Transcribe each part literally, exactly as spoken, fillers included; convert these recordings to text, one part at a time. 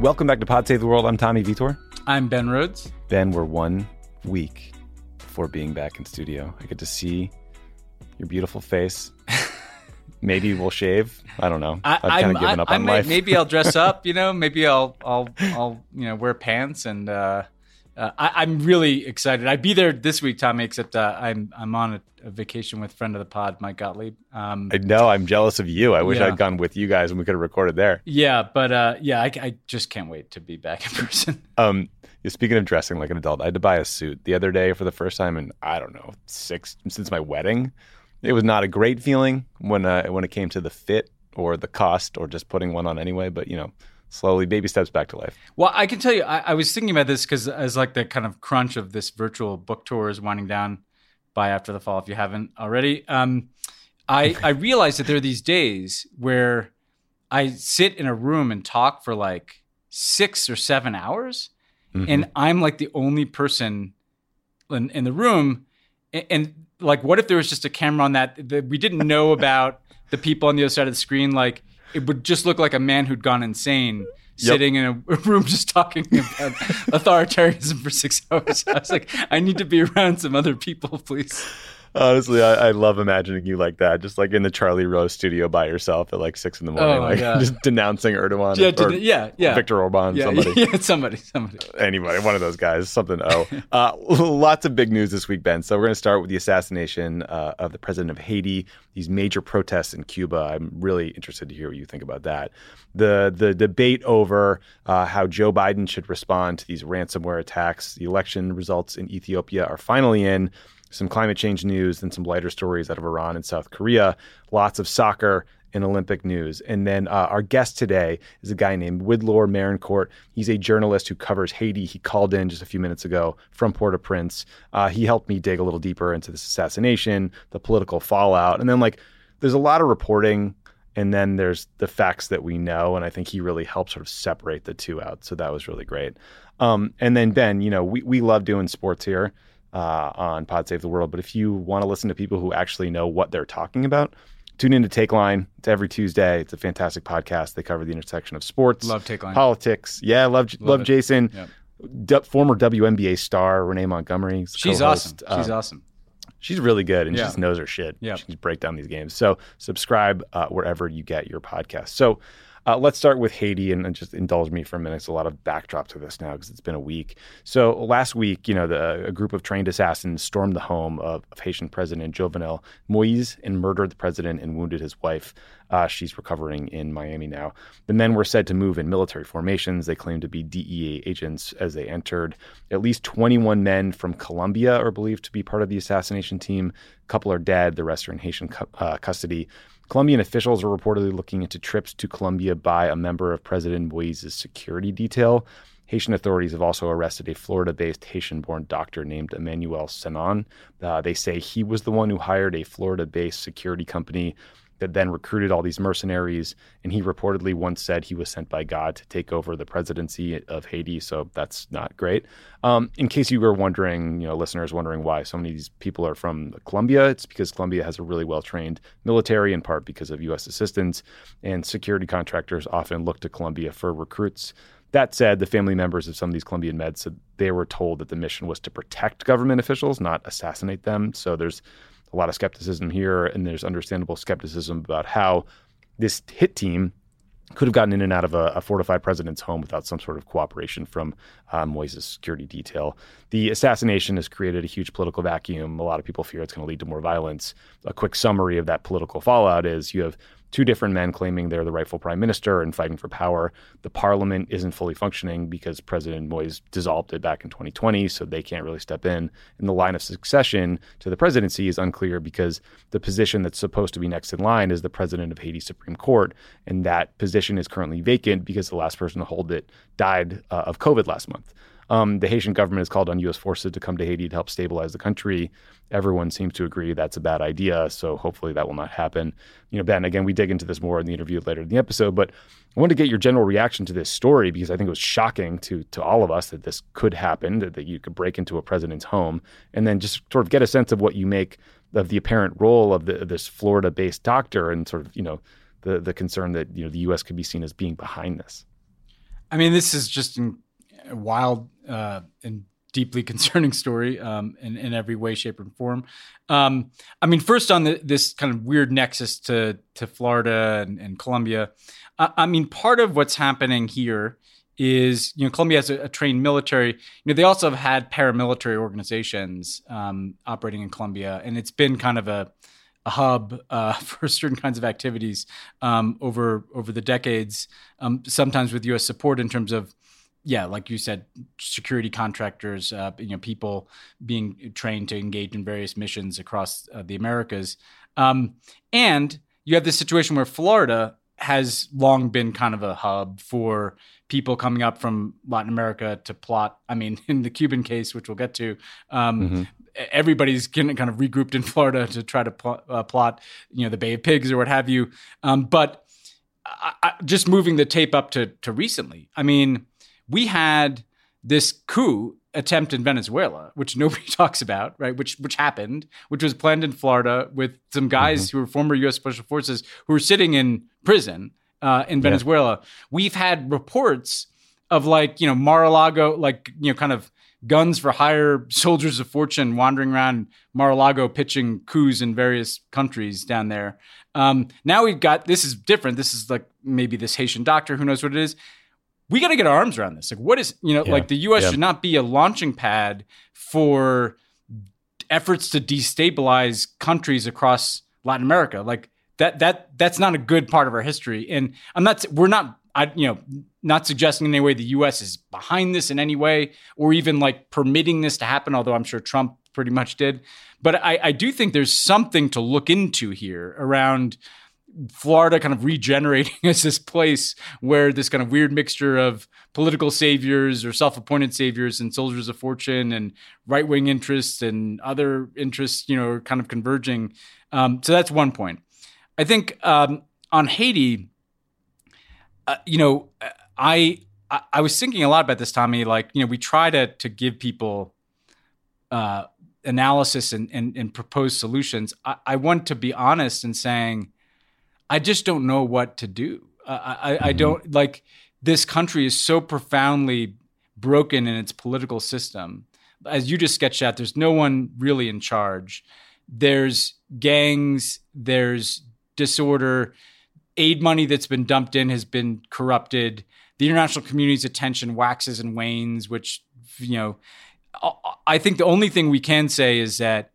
Welcome back to Pod Save the World. I'm Tommy Vitor. I'm Ben Rhodes. Ben, we're one week before being back in studio. I get to see your beautiful face. Maybe we'll shave. I don't know. I, I've kind of given I, up I on may, life. Maybe I'll dress up. You know, maybe I'll I'll I'll you know wear pants and uh, uh, I, I'm really excited. I'd be there this week, Tommy. Except uh, I'm I'm on a, a vacation with friend of the pod, Mike Gottlieb. Um, I know. I'm jealous of you. I wish yeah. I'd gone with you guys and we could have recorded there. Yeah, but uh, yeah, I, I just can't wait to be back in person. Um, speaking of dressing like an adult, I had to buy a suit the other day for the first time in I don't know six since my wedding. It was not a great feeling when uh, when it came to the fit or the cost or just putting one on anyway. But, you know, slowly, baby steps back to life. Well, I can tell you, I, I was thinking about this because as like the kind of crunch of this virtual book tour is winding down by After the Fall, if you haven't already. Um, I, I realized that there are these days where I sit in a room and talk for like six or seven hours. Mm-hmm. And I'm like the only person in, in the room. And, and like, what if there was just a camera on that that we didn't know about the people on the other side of the screen? Like, it would just look like a man who'd gone insane yep. sitting in a room just talking about authoritarianism for six hours. I was like, I need to be around some other people, please. Honestly, I, I love imagining you like that, just like in the Charlie Rose studio by yourself at like six in the morning, oh, like yeah. just denouncing Erdogan yeah, or, or yeah, yeah. Viktor Orban, yeah, somebody. Yeah, somebody, somebody. Anybody, one of those guys, something. Oh, uh, lots of big news this week, Ben. So we're going to start with the assassination uh, of the president of Haiti, these major protests in Cuba. I'm really interested to hear what you think about that. The the debate over uh, how Joe Biden should respond to these ransomware attacks. The election results in Ethiopia are finally in. Some climate change news and some lighter stories out of Iran and South Korea. Lots of soccer and Olympic news. And then uh, our guest today is a guy named Widlor Marincourt. He's a journalist who covers Haiti. He called in just a few minutes ago from Port-au-Prince. Uh, he helped me dig a little deeper into this assassination, the political fallout. And then, like, there's a lot of reporting, and then there's the facts that we know. And I think he really helped sort of separate the two out. So that was really great. Um, and then, Ben, you know, we, we love doing sports here. Uh, on Pod Save the World. But if you want to listen to people who actually know what they're talking about, tune in to Take Line. It's every Tuesday. It's a fantastic podcast. They cover the intersection of sports, love Take Line, politics. Yeah, love love, love Jason. Yep. D- former W N B A star Renee Montgomery. She's co-host. awesome. She's um, awesome. She's really good, and yeah. she just knows her shit. Yeah. She can break down these games. So subscribe uh, wherever you get your podcast. So Uh, let's start with Haiti and, and just indulge me for a minute. It's a lot of backdrop to this now because it's been a week. So last week, you know, the, a group of trained assassins stormed the home of, of Haitian President Jovenel Moïse and murdered the president and wounded his wife. Uh, she's recovering in Miami now. The men were said to move in military formations. They claimed to be D E A agents as they entered. At least twenty-one men from Colombia are believed to be part of the assassination team. A couple are dead. The rest are in Haitian cu- uh, custody. Colombian officials are reportedly looking into trips to Colombia by a member of President Moïse's security detail. Haitian authorities have also arrested a Florida-based Haitian-born doctor named Emmanuel Sanon. Uh, they say he was the one who hired a Florida-based security company that then recruited all these mercenaries. And he reportedly once said he was sent by God to take over the presidency of Haiti. So that's not great. Um, in case you were wondering, you know, listeners wondering why so many of these people are from Colombia, it's because Colombia has a really well-trained military, in part because of U S assistance, and security contractors often look to Colombia for recruits. That said, the family members of some of these Colombian meds said they were told that the mission was to protect government officials, not assassinate them. So there's a lot of skepticism here, and there's understandable skepticism about how this hit team could have gotten in and out of a, a fortified president's home without some sort of cooperation from um, Moïse's security detail. The assassination has created a huge political vacuum. A lot of people fear it's going to lead to more violence. A quick summary of that political fallout is you have two different men claiming they're the rightful prime minister and fighting for power. The parliament isn't fully functioning because President Moïse dissolved it back in twenty twenty, so they can't really step in. And the line of succession to the presidency is unclear because the position that's supposed to be next in line is the president of Haiti's Supreme Court, and that position is currently vacant because the last person to hold it died uh, of COVID last month. Um, the Haitian government has called on U S forces to come to Haiti to help stabilize the country. Everyone seems to agree that's a bad idea, so hopefully that will not happen. You know, Ben, again, we dig into this more in the interview later in the episode, but I wanted to get your general reaction to this story because I think it was shocking to to all of us that this could happen, that, that you could break into a president's home, and then just sort of get a sense of what you make of the apparent role of, the, of this Florida-based doctor and sort of, you know, the the concern that, you know, the U S could be seen as being behind this. I mean, this is just a wild uh, and deeply concerning story um, in, in every way, shape, and form. Um, I mean, first on the, this kind of weird nexus to to Florida and, and Colombia. Uh, I mean, part of what's happening here is, you know, Colombia has a, a trained military. You know, they also have had paramilitary organizations um, operating in Colombia, and it's been kind of a a hub uh, for certain kinds of activities um, over over the decades, um, sometimes with U S support in terms of, yeah, like you said, security contractors, uh, you know, people being trained to engage in various missions across uh, the Americas. Um, and you have this situation where Florida has long been kind of a hub for people coming up from Latin America to plot. I mean, in the Cuban case, which we'll get to, um, mm-hmm. everybody's getting kind of regrouped in Florida to try to pl- uh, plot, you know, the Bay of Pigs or what have you. Um, but I, I, just moving the tape up to to recently, I mean, we had this coup attempt in Venezuela, which nobody talks about, right? Which which happened, which was planned in Florida with some guys mm-hmm. who were former U S Special Forces who were sitting in prison uh, in Venezuela. Yeah. We've had reports of like, you know, Mar-a-Lago, like, you know, kind of guns for hire soldiers of fortune wandering around Mar-a-Lago pitching coups in various countries down there. Um, now we've got, this is different. This is like maybe this Haitian doctor, who knows what it is. We got to get our arms around this. Like, what is, you know, yeah. like the U S yeah. should not be a launching pad for efforts to destabilize countries across Latin America. Like that, that, that's not a good part of our history. And I'm not, we're not, I, you know, not suggesting in any way the U S is behind this in any way, or even like permitting this to happen, although I'm sure Trump pretty much did. But I, I do think there's something to look into here around Florida kind of regenerating as this place where this kind of weird mixture of political saviors or self-appointed saviors and soldiers of fortune and right-wing interests and other interests, you know, are kind of converging. Um, so that's one point. I think um, on Haiti, uh, you know, I, I I was thinking a lot about this, Tommy. Like, you know, we try to to give people uh, analysis and, and and propose solutions. I, I want to be honest in saying, I just don't know what to do. Uh, I, I don't like this country is so profoundly broken in its political system. As you just sketched out, there's no one really in charge. There's gangs, there's disorder. Aid money that's been dumped in has been corrupted. The international community's attention waxes and wanes, which, you know, I think the only thing we can say is that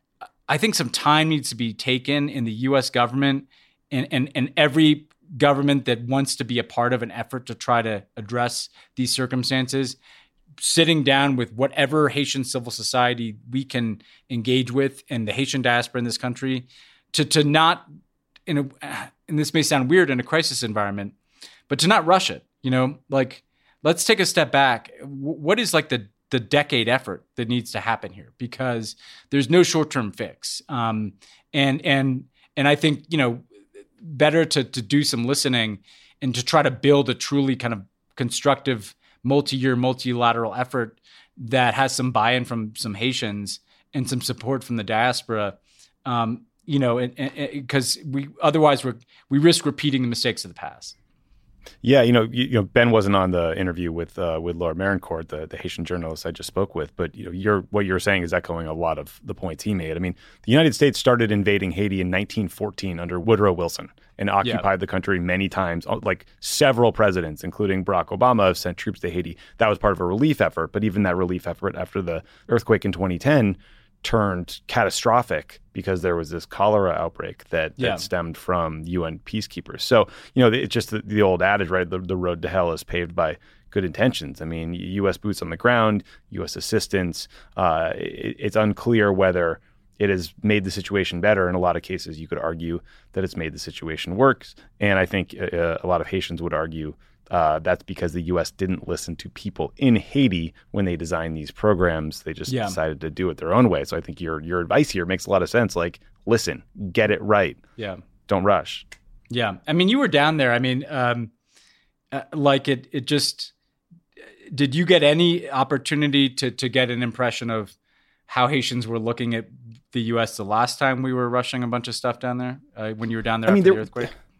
I think some time needs to be taken in the U S government and, and, and every government that wants to be a part of an effort to try to address these circumstances, sitting down with whatever Haitian civil society we can engage with and the Haitian diaspora in this country to, to not, in a, and this may sound weird in a crisis environment, but to not rush it, you know, like, let's take a step back. What is like the, the decade effort that needs to happen here? Because there's no short-term fix. Um, and, and, and I think, you know, better to to do some listening and to try to build a truly kind of constructive multi-year, multilateral effort that has some buy-in from some Haitians and some support from the diaspora. Um, you know, because we otherwise we we risk repeating the mistakes of the past. Yeah, you know, you, you know, Ben wasn't on the interview with uh, with Laura Marincourt, the, the Haitian journalist I just spoke with, but you know, you're what you're saying is echoing a lot of the points he made. I mean, the United States started invading Haiti in nineteen fourteen under Woodrow Wilson and occupied yeah. the country many times. Like several presidents, including Barack Obama, have sent troops to Haiti. That was part of a relief effort, but even that relief effort after the earthquake in twenty ten turned catastrophic because there was this cholera outbreak that, that yeah. stemmed from U N peacekeepers. So, you know, it's just the, the old adage, right? The, the road to hell is paved by good intentions. I mean, U S boots on the ground, U S assistance. Uh, it, it's unclear whether it has made the situation better. In a lot of cases, you could argue that it's made the situation worse. And I think uh, a lot of Haitians would argue Uh, that's because the U S didn't listen to people in Haiti when they designed these programs. They just yeah. decided to do it their own way. So I think your your advice here makes a lot of sense. Like, listen, get it right. Yeah. Don't rush. Yeah. I mean, you were down there. I mean, um, uh, like it, it just, did you get any opportunity to to get an impression of how Haitians were looking at the U S the last time we were rushing a bunch of stuff down there uh, when you were down there I after mean, there, the earthquake?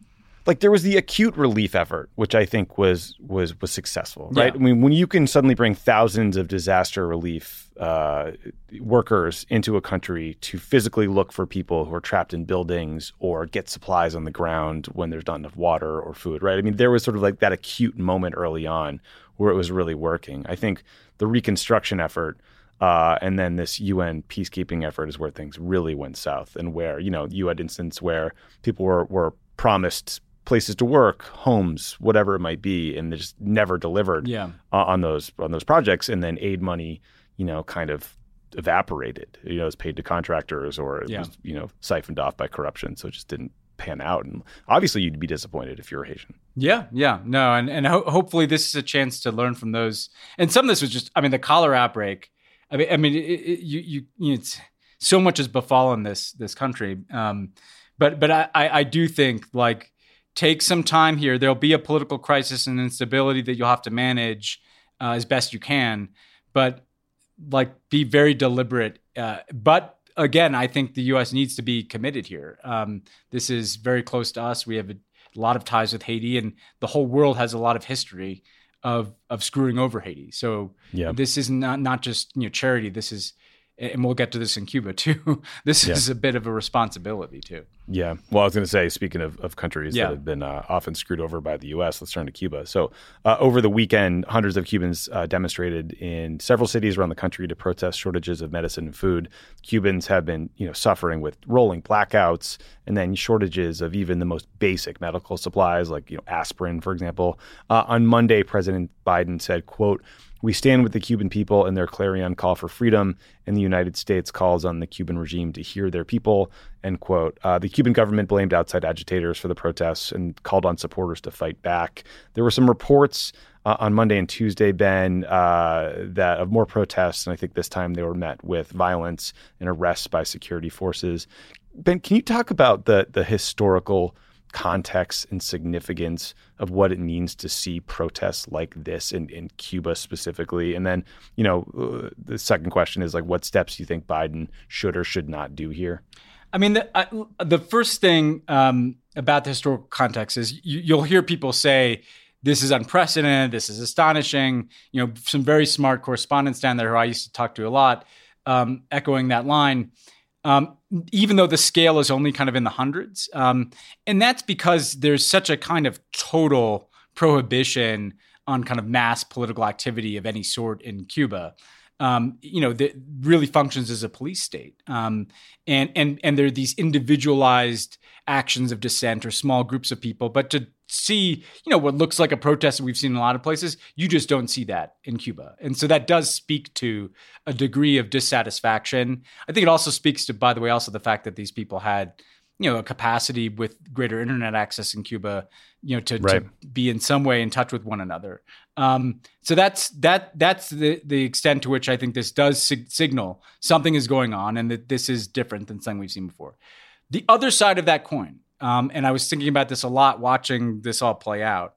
like there was the acute relief effort, which I think was was was successful, right? Yeah. I mean, when you can suddenly bring thousands of disaster relief uh, workers into a country to physically look for people who are trapped in buildings or get supplies on the ground when there's not enough water or food, right? I mean, there was sort of like that acute moment early on where it was really working. I think the reconstruction effort uh, and then this U N peacekeeping effort is where things really went south, and where, you know, you had instances where people were were promised places to work, homes, whatever it might be, and they just never delivered Yeah. uh, on those on those projects. And then aid money, you know, kind of evaporated. You know, it was paid to contractors, or it Yeah. was, you know, siphoned off by corruption. So it just didn't pan out. And obviously, you'd be disappointed if you're Haitian. Yeah, yeah, no, and and ho- hopefully this is a chance to learn from those. And some of this was just, I mean, the cholera outbreak. I mean, I mean, it, it, you, you, you know, it's so much has befallen this this country. Um, but but I, I I do think, like, take some time here. There'll be a political crisis and instability that you'll have to manage uh, as best you can. But like, be very deliberate. Uh, but again, I think the U S needs to be committed here. Um, this is very close to us. We have a lot of ties with Haiti, and the whole world has a lot of history of of screwing over Haiti. So Yeah. this is not not just, you know, charity. This is, and we'll get to this in Cuba too. This Yeah. is a bit of a responsibility too. Yeah. Well, I was going to say, speaking of, of countries Yeah. that have been uh, often screwed over by the U S, let's turn to Cuba. So uh, over the weekend, hundreds of Cubans uh, demonstrated in several cities around the country to protest shortages of medicine and food. Cubans have been, you know, suffering with rolling blackouts and then shortages of even the most basic medical supplies, like, you know, aspirin, for example. Uh, on Monday, President Biden said, quote, "We stand with the Cuban people in their clarion call for freedom, and the United States calls on the Cuban regime to hear their people," end quote. Uh, the Cuban government blamed outside agitators for the protests and called on supporters to fight back. There were some reports uh, on Monday and Tuesday, Ben, uh, that of more protests, and I think this time they were met with violence and arrests by security forces. Ben, can you talk about the the historical context and significance of what it means to see protests like this in, in Cuba specifically? And then, you know, uh, the second question is, like, what steps do you think Biden should or should not do here? I mean, the, I, the first thing um, about the historical context is you, you'll hear people say, this is unprecedented, this is astonishing. You know, some very smart correspondents down there who I used to talk to a lot, um, echoing that line. Um, even though the scale is only kind of in the hundreds. Um, and that's because there's such a kind of total prohibition on kind of mass political activity of any sort in Cuba. Um, you know, that really functions as a police state. Um, and, and, and there are these individualized actions of dissent or small groups of people. But to see, you know, what looks like a protest that we've seen in a lot of places, you just don't see that in Cuba. And so that does speak to a degree of dissatisfaction. I think it also speaks to, by the way, also the fact that these people had, you know, a capacity with greater internet access in Cuba, you know, to, Right. to be in some way in touch with one another. Um, so that's that that's the the extent to which I think this does sig- signal something is going on, and that this is different than something we've seen before. The other side of that coin, um, and I was thinking about this a lot watching this all play out,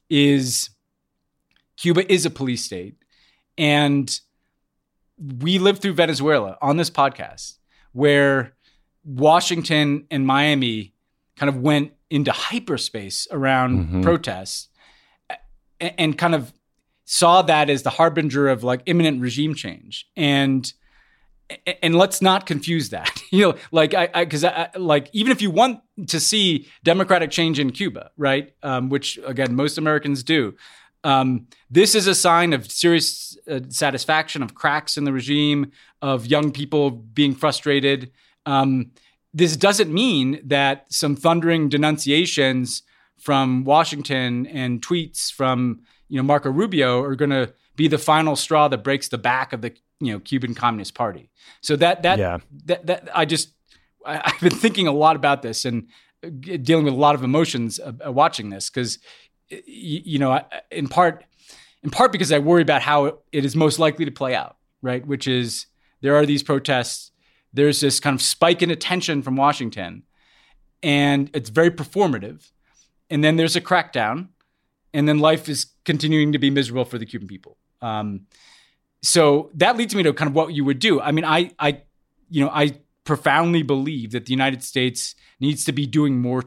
is Cuba is a police state, and we lived through Venezuela on this podcast, where Washington and Miami kind of went into hyperspace around Mhm. protests and, and kind of saw that as the harbinger of like imminent regime change. And and let's not confuse that, you know, like I, I cause I, like, even if you want to see democratic change in Cuba, right. Um, which again, most Americans do. Um, this is a sign of serious uh, satisfaction, of cracks in the regime, of young people being frustrated. Um, this doesn't mean that some thundering denunciations from Washington and tweets from, you know, Marco Rubio are going to be the final straw that breaks the back of the, you know, Cuban Communist Party. So that that Yeah. that, that I just I, I've been thinking a lot about this and dealing with a lot of emotions uh, watching this, because you, you know, in part in part because I worry about how it is most likely to play out, right? Which is, there are these protests. There's this kind of spike in attention from Washington, and it's very performative. And then there's a crackdown, and then life is continuing to be miserable for the Cuban people. Um, so that leads me to kind of what you would do. I mean, I, I, you know, I profoundly believe that the United States needs to be doing more to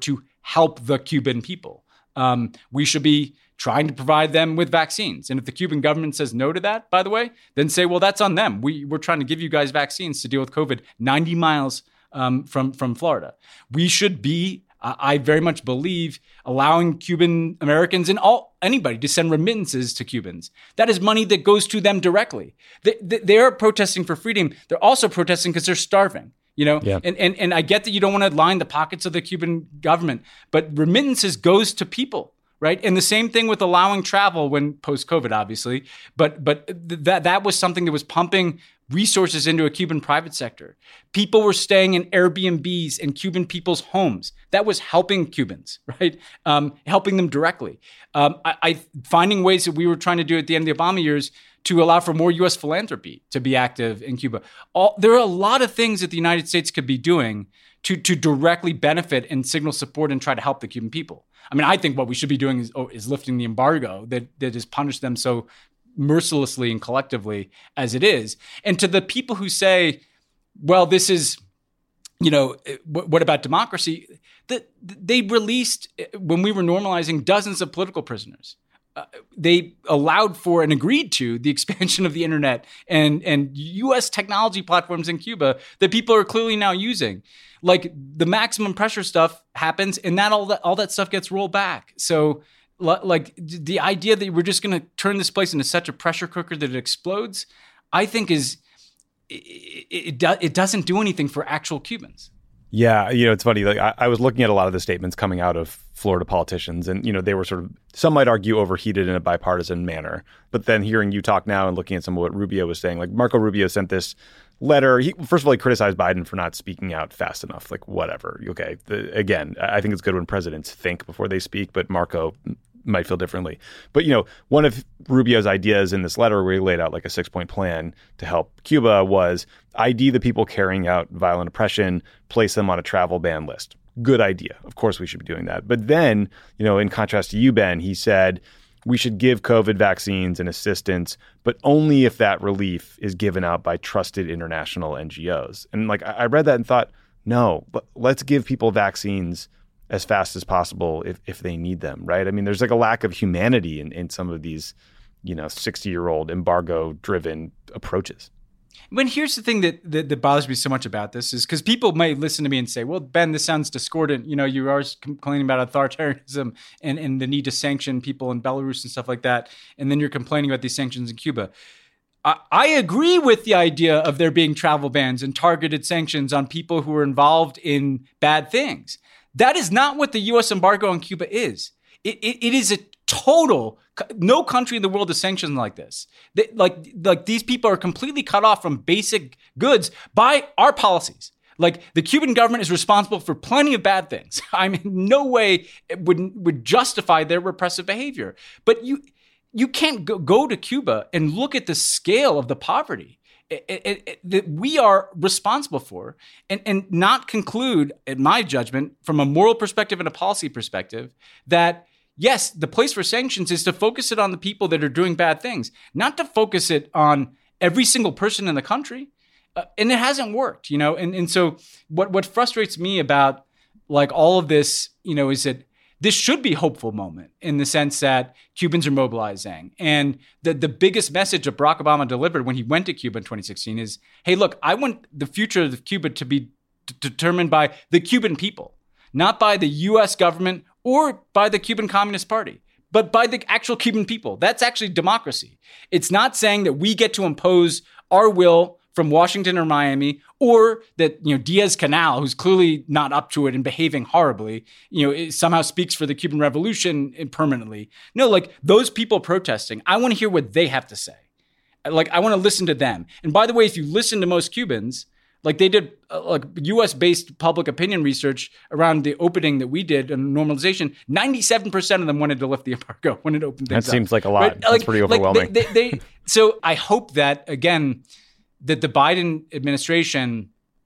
help the Cuban people. Um, we should be trying to provide them with vaccines. And if the Cuban government says no to that, by the way, then say, well, that's on them. We, we're trying to give you guys vaccines to deal with COVID ninety miles um, from, from Florida. We should be, uh, I very much believe, allowing Cuban Americans and all anybody to send remittances to Cubans. That is money that goes to them directly. They, they, they're protesting for freedom. They're also protesting because they're starving. You know, yeah. and, and and I get that you don't want to line the pockets of the Cuban government, but remittances goes to people. Right. And the same thing with allowing travel when post-COVID, obviously. But but th- that that was something that was pumping resources into a Cuban private sector. People were staying in Airbnbs in Cuban people's homes. That was helping Cubans, right? Um, helping them directly. Um, I, I finding ways that we were trying to do at the end of the Obama years to allow for more U S philanthropy to be active in Cuba. All, there are a lot of things that the United States could be doing to to directly benefit and signal support and try to help the Cuban people. I mean, I think what we should be doing is, oh, is lifting the embargo that, that has punished them so mercilessly and collectively as it is. And to the people who say, well, this is, you know, what, what about democracy? That they released, when we were normalizing, dozens of political prisoners. Uh, they allowed for and agreed to the expansion of the internet and, and U S technology platforms in Cuba that people are clearly now using. Like the maximum pressure stuff happens, and that all that all that stuff gets rolled back. So, like the idea that we're just going to turn this place into such a pressure cooker that it explodes, I think is it, it, it, it doesn't do anything for actual Cubans. Yeah, you know, it's funny. Like I, I was looking at a lot of the statements coming out of Florida politicians, and you know, they were sort of, some might argue, overheated in a bipartisan manner. But then hearing you talk now and looking at some of what Rubio was saying, like Marco Rubio sent this letter. He, first of all, he criticized Biden for not speaking out fast enough. Like, whatever. Okay. The, again, I think it's good when presidents think before they speak, but Marco might feel differently. But, you know, one of Rubio's ideas in this letter where he laid out like a six-point plan to help Cuba was I D the people carrying out violent oppression, place them on a travel ban list. Good idea. Of course we should be doing that. But then, you know, in contrast to you, Ben, he said we should give COVID vaccines and assistance, but only if that relief is given out by trusted international N G Os. And like I read that and thought, no, but let's give people vaccines as fast as possible if, if they need them, right? I mean, there's like a lack of humanity in, in some of these, you know, sixty-year-old embargo-driven approaches. But here's the thing that, that, that bothers me so much about this is because people might listen to me and say, well, Ben, this sounds discordant. You know, you are complaining about authoritarianism and, and the need to sanction people in Belarus and stuff like that. And then you're complaining about these sanctions in Cuba. I, I agree with the idea of there being travel bans and targeted sanctions on people who are involved in bad things. That is not what the U S embargo on Cuba is. It, it, it is a total, no country in the world is sanctioned like this. They, like, like these people are completely cut off from basic goods by our policies. Like the Cuban government is responsible for plenty of bad things. I mean, no way it would, would justify their repressive behavior. But you, you can't go, go to Cuba and look at the scale of the poverty It, it, it, that we are responsible for and, and not conclude, in my judgment, from a moral perspective and a policy perspective, that yes, the place for sanctions is to focus it on the people that are doing bad things, not to focus it on every single person in the country. Uh, and it hasn't worked, you know? And, and so what, what frustrates me about like all of this, you know, is that this should be a hopeful moment in the sense that Cubans are mobilizing. And the, the biggest message that Barack Obama delivered when he went to Cuba in twenty sixteen is, hey, look, I want the future of Cuba to be d- determined by the Cuban people, not by the U S government or by the Cuban Communist Party, but by the actual Cuban people. That's actually democracy. It's not saying that we get to impose our will from Washington or Miami, or that, you know, Diaz-Canel, who's clearly not up to it and behaving horribly, you know, somehow speaks for the Cuban Revolution permanently. No, like those people protesting, I want to hear what they have to say. Like, I want to listen to them. And by the way, if you listen to most Cubans, like they did uh, like U S-based public opinion research around the opening that we did on normalization, ninety-seven percent of them wanted to lift the embargo when it opened things That seems up. like a lot. Right? That's like, pretty overwhelming. Like they, they, they, so I hope that, again, that the Biden administration,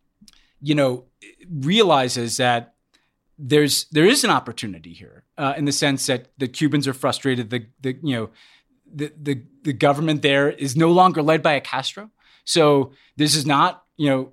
you know, realizes that there's there is an opportunity here uh, in the sense that the Cubans are frustrated. The the you know the the the government there is no longer led by a Castro. So this is not, you know,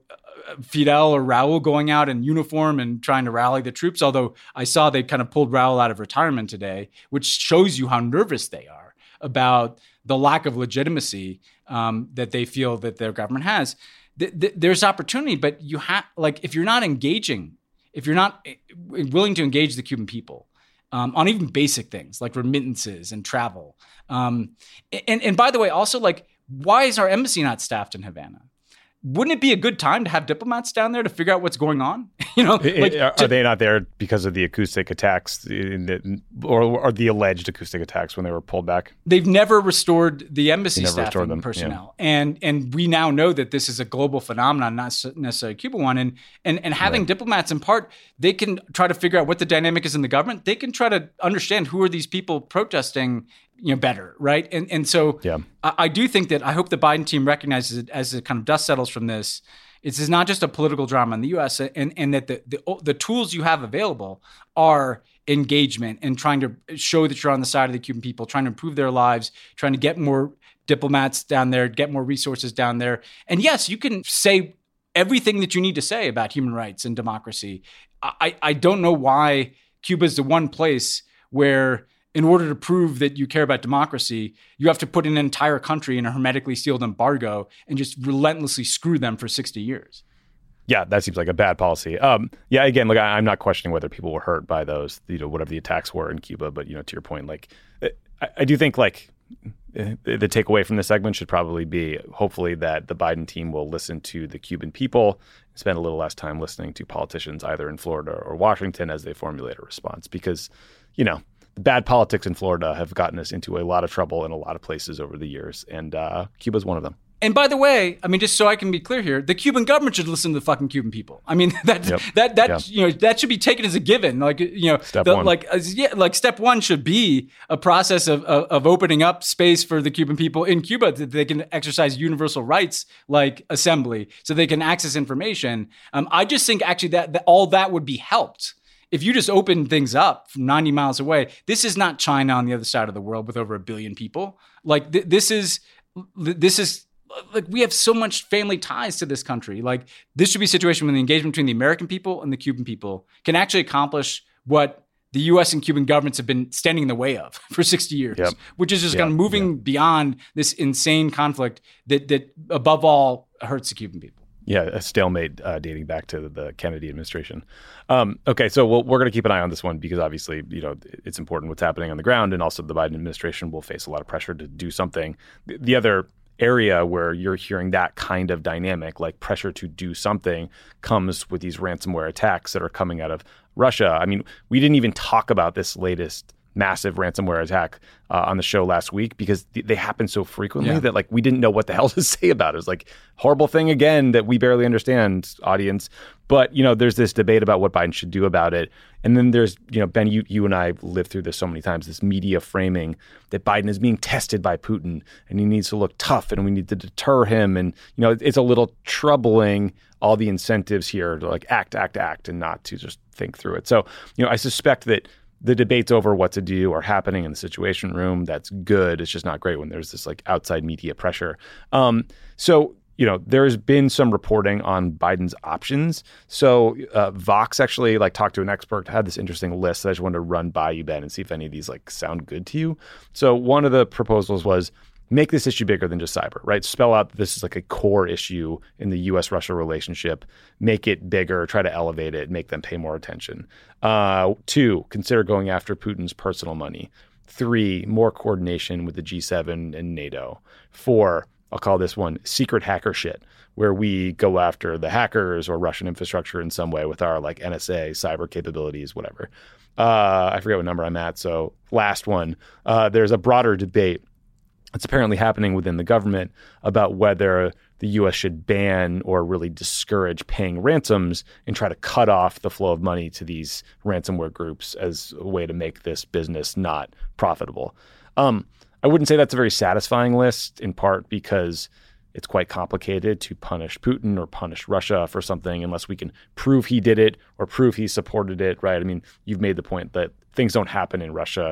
Fidel or Raul going out in uniform and trying to rally the troops. Although I saw they kind of pulled Raul out of retirement today, which shows you how nervous they are about the lack of legitimacy um, that they feel that their government has. Th- th- there's opportunity, but you have, like, if you're not engaging, if you're not willing to engage the Cuban people um, on even basic things like remittances and travel. Um, and, and by the way, also, like, why is our embassy not staffed in Havana? Wouldn't it be a good time to have diplomats down there to figure out what's going on? You know, like, are to, they not there because of the acoustic attacks in the, or, or the alleged acoustic attacks when they were pulled back? They've never restored the embassy never staffing them, personnel, yeah. and and we now know that this is a global phenomenon, not necessarily a Cuban one. And and and having right. diplomats, in part, they can try to figure out what the dynamic is in the government. They can try to understand who are these people protesting, you know, better, right? And and so yeah. I, I do think that I hope the Biden team recognizes it as the kind of dust settles from this. This is not just a political drama in the U S, and, and that the, the the tools you have available are engagement and trying to show that you're on the side of the Cuban people, trying to improve their lives, trying to get more diplomats down there, get more resources down there. And yes, you can say everything that you need to say about human rights and democracy. I, I don't know why Cuba is the one place where, in order to prove that you care about democracy, you have to put an entire country in a hermetically sealed embargo and just relentlessly screw them for sixty years. Yeah, that seems like a bad policy. Um, yeah, again, look, I, I'm not questioning whether people were hurt by those, you know, whatever the attacks were in Cuba. But, you know, to your point, like, I, I do think, like, the, the takeaway from this segment should probably be, hopefully, that the Biden team will listen to the Cuban people, spend a little less time listening to politicians either in Florida or Washington as they formulate a response. Because, you know, the bad politics in Florida have gotten us into a lot of trouble in a lot of places over the years, and uh, Cuba's one of them. And by the way, I mean, just so I can be clear here, the Cuban government should listen to the fucking Cuban people. I mean, that yep. that that yeah. you know that should be taken as a given. Like, you know, step the, one. like as, yeah, like step one should be a process of, of of opening up space for the Cuban people in Cuba that they can exercise universal rights like assembly, so they can access information. Um, I just think actually that, that all that would be helped if you just open things up from ninety miles away. This is not China on the other side of the world with over a billion people. Like th- this is this is. Like, we have so much family ties to this country. Like, this should be a situation where the engagement between the American people and the Cuban people can actually accomplish what the U S and Cuban governments have been standing in the way of for sixty years, yep. which is just yep. kind of moving yep. beyond this insane conflict that, that above all hurts the Cuban people. Yeah, a stalemate uh, dating back to the Kennedy administration. Um, okay, so we'll, we're going to keep an eye on this one because obviously, you know, it's important what's happening on the ground, and also the Biden administration will face a lot of pressure to do something. The, the other area where you're hearing that kind of dynamic, like pressure to do something, comes with these ransomware attacks that are coming out of Russia. I mean, we didn't even talk about this latest massive ransomware attack uh, on the show last week because th- they happen so frequently yeah. that like we didn't know what the hell to say about it. It was like horrible thing again that we barely understand, audience. But, you know, there's this debate about what Biden should do about it. And then there's, you know, Ben, you, you and I lived through this so many times, this media framing that Biden is being tested by Putin and he needs to look tough and we need to deter him. And, you know, it's a little troubling, all the incentives here to like act, act, act and not to just think through it. So, you know, I suspect that the debates over what to do are happening in the Situation Room. That's good. It's just not great when there's this like outside media pressure. Um, so, you know, there's been some reporting on Biden's options. So uh, Vox actually like talked to an expert, had this interesting list that I just wanted to run by you, Ben, and see if any of these like sound good to you. So one of the proposals was make this issue bigger than just cyber, right? Spell out that this is like a core issue in the U S Russia relationship, make it bigger, try to elevate it, make them pay more attention. Uh, two, consider going after Putin's personal money. Three, more coordination with the G seven and NATO. Four, I'll call this one secret hacker shit, where we go after the hackers or Russian infrastructure in some way with our like N S A, cyber capabilities, whatever. Uh, I forget what number I'm at. So last one, uh, there's a broader debate that's apparently happening within the government about whether the U S should ban or really discourage paying ransoms and try to cut off the flow of money to these ransomware groups as a way to make this business not profitable. Um, I wouldn't say that's a very satisfying list, in part because it's quite complicated to punish Putin or punish Russia for something unless we can prove he did it or prove he supported it, right? I mean, you've made the point that things don't happen in Russia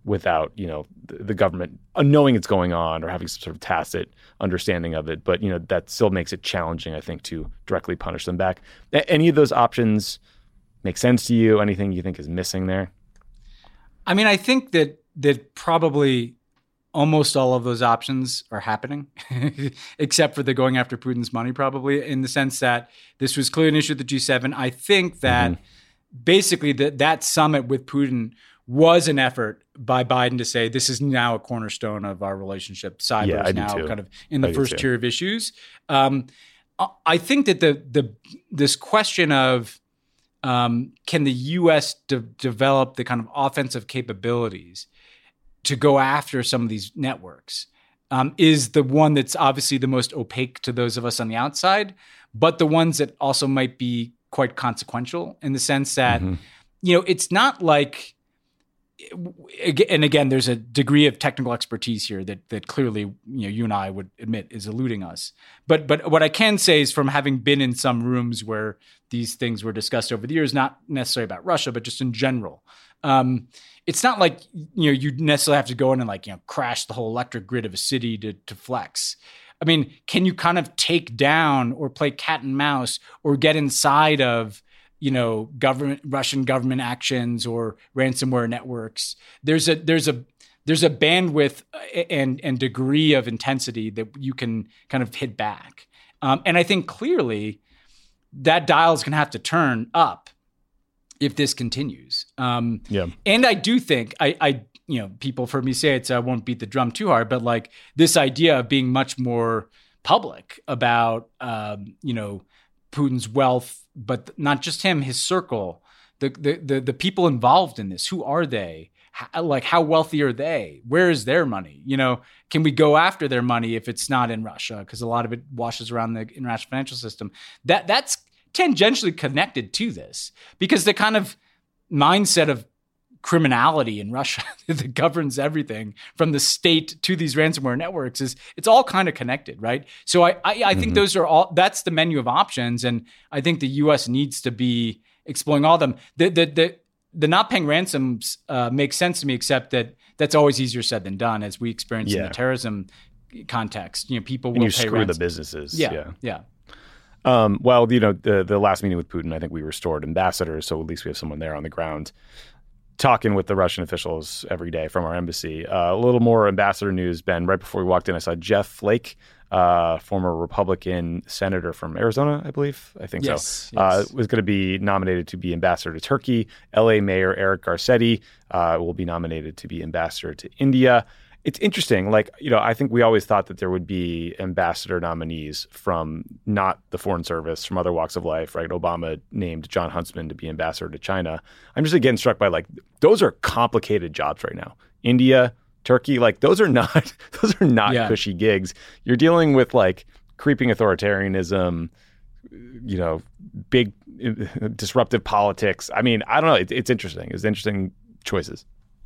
without, you know, the, the government knowing it's going on or having some sort of tacit understanding of it. But, you know, that still makes it challenging, I think, to directly punish them back. A- any of those options make sense to you? Anything you think is missing there? I mean, I think that that probably almost all of those options are happening, except for the going after Putin's money, probably, in the sense that this was clearly an issue at the G seven. I think that mm-hmm. basically that that summit with Putin was an effort by Biden to say, this is now a cornerstone of our relationship. Cyber yeah, is now too. kind of in the I first tier of issues. Um, I think that the the this question of um, can the U S de- develop the kind of offensive capabilities to go after some of these networks um, is the one that's obviously the most opaque to those of us on the outside, but the ones that also might be quite consequential in the sense that, mm-hmm. you know, it's not like, and again, there's a degree of technical expertise here that that clearly, you know, you and I would admit is eluding us. But but what I can say is, from having been in some rooms where these things were discussed over the years, not necessarily about Russia, but just in general, um, it's not like, you know, you necessarily have to go in and like, you know, crash the whole electric grid of a city to to flex. I mean, can you kind of take down or play cat and mouse or get inside of, you know, government, Russian government actions or ransomware networks? There's a there's a there's a bandwidth and and degree of intensity that you can kind of hit back, um, and I think clearly that dial is going to have to turn up if this continues. Um, yeah, and I do think I, I you know, people have heard me say it, so I won't beat the drum too hard, but like this idea of being much more public about um, you know, Putin's wealth, but not just him, his circle, the, the the the people involved in this. Who are they? How, like, how wealthy are they? Where is their money? You know, can we go after their money if it's not in Russia? Because a lot of it washes around the international financial system. That that's tangentially connected to this, because the kind of mindset of criminality in Russia that governs everything from the state to these ransomware networks is it's all kind of connected, right? So I I, I mm-hmm. think those are all, that's the menu of options, and I think the U S needs to be exploring all of them. The the the, the not paying ransoms uh, makes sense to me, except that that's always easier said than done, as we experience yeah. in the terrorism context. You know, people will and you pay screw ransom. the businesses. Yeah, yeah. yeah. Um, well, you know, the the last meeting with Putin, I think we restored ambassadors, so at least we have someone there on the ground talking with the Russian officials every day from our embassy. Uh, a little more ambassador news, Ben. Right before we walked in, I saw Jeff Flake, uh, former Republican senator from Arizona, I believe. I think yes, so. Yes. Uh, was going to be nominated to be ambassador to Turkey. L A Mayor Eric Garcetti uh, will be nominated to be ambassador to India. It's interesting. Like, you know, I think we always thought that there would be ambassador nominees from not the foreign service, from other walks of life, right? Obama named John Huntsman to be ambassador to China. I'm just again struck by, like, those are complicated jobs right now. India, Turkey, like those are not those are not yeah. cushy gigs. You're dealing with like creeping authoritarianism, you know, big uh, disruptive politics. I mean, I don't know. It, it's interesting. It's interesting choices.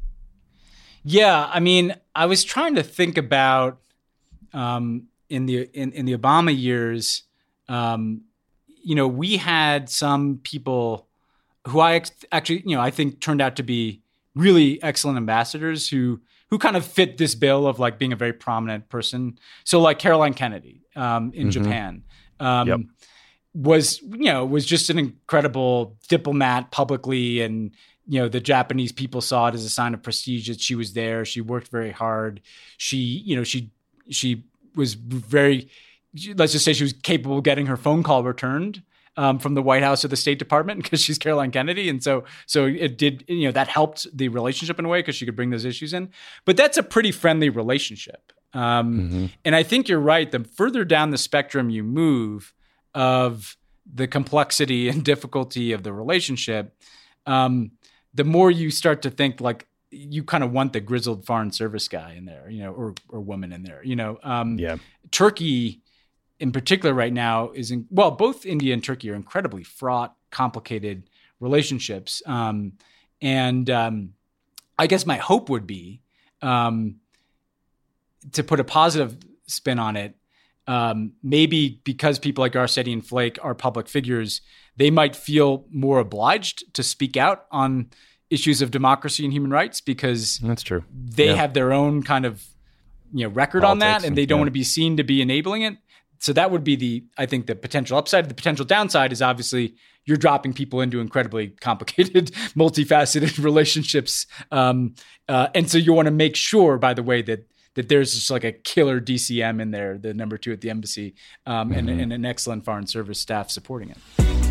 Yeah, I mean, I was trying to think about um, in the in, in the Obama years. Um, you know, we had some people who I ex- actually, you know, I think turned out to be really excellent ambassadors who who kind of fit this bill of like being a very prominent person. So, like Caroline Kennedy um, in mm-hmm. Japan. Um, yep. was, you know, was just an incredible diplomat publicly, and you know, the Japanese people saw it as a sign of prestige that she was there. She worked very hard. She, you know, she, she was very, let's just say she was capable of getting her phone call returned um, from the White House or the State Department because she's Caroline Kennedy. And so, so it did, you know, that helped the relationship in a way because she could bring those issues in. But that's a pretty friendly relationship. Um, mm-hmm. And I think you're right. The further down the spectrum you move of the complexity and difficulty of the relationship, um, the more you start to think like you kind of want the grizzled foreign service guy in there, you know, or or woman in there, you know. Um, yeah. Turkey, in particular, right now is in, well, both India and Turkey are incredibly fraught, complicated relationships, um, and um, I guess my hope would be um, to put a positive spin on it. Um, maybe because people like Garcetti and Flake are public figures, they might feel more obliged to speak out on issues of democracy and human rights because that's true. They yeah. have their own kind of you know record Politics on that, and they don't yeah. want to be seen to be enabling it. So that would be the I think the potential upside. The potential downside is obviously you're dropping people into incredibly complicated, multifaceted relationships, um, uh, and so you want to make sure, by the way, that that there's just like a killer D C M in there, the number two at the embassy, um, mm-hmm. and, and an excellent foreign service staff supporting it.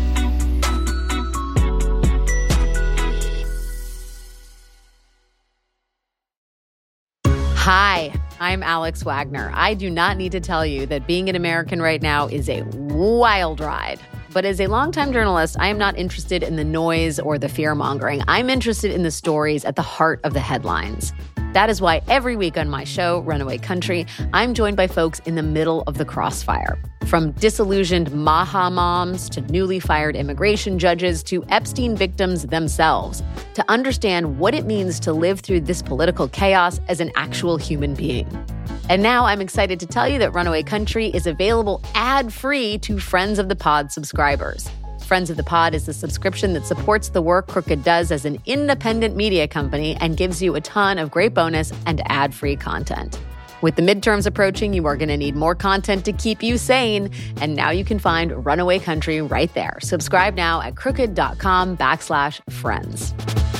Hi, I'm Alex Wagner. I do not need to tell you that being an American right now is a wild ride. But as a longtime journalist, I am not interested in the noise or the fear-mongering. I'm interested in the stories at the heart of the headlines. That is why every week on my show, Runaway Country, I'm joined by folks in the middle of the crossfire. From disillusioned Maha moms to newly fired immigration judges to Epstein victims themselves, to understand what it means to live through this political chaos as an actual human being. And now I'm excited to tell you that Runaway Country is available ad-free to Friends of the Pod subscribers. Friends of the Pod is the subscription that supports the work Crooked does as an independent media company and gives you a ton of great bonus and ad-free content. With the midterms approaching, you are going to need more content to keep you sane. And now you can find Runaway Country right there. Subscribe now at crooked.com backslash friends.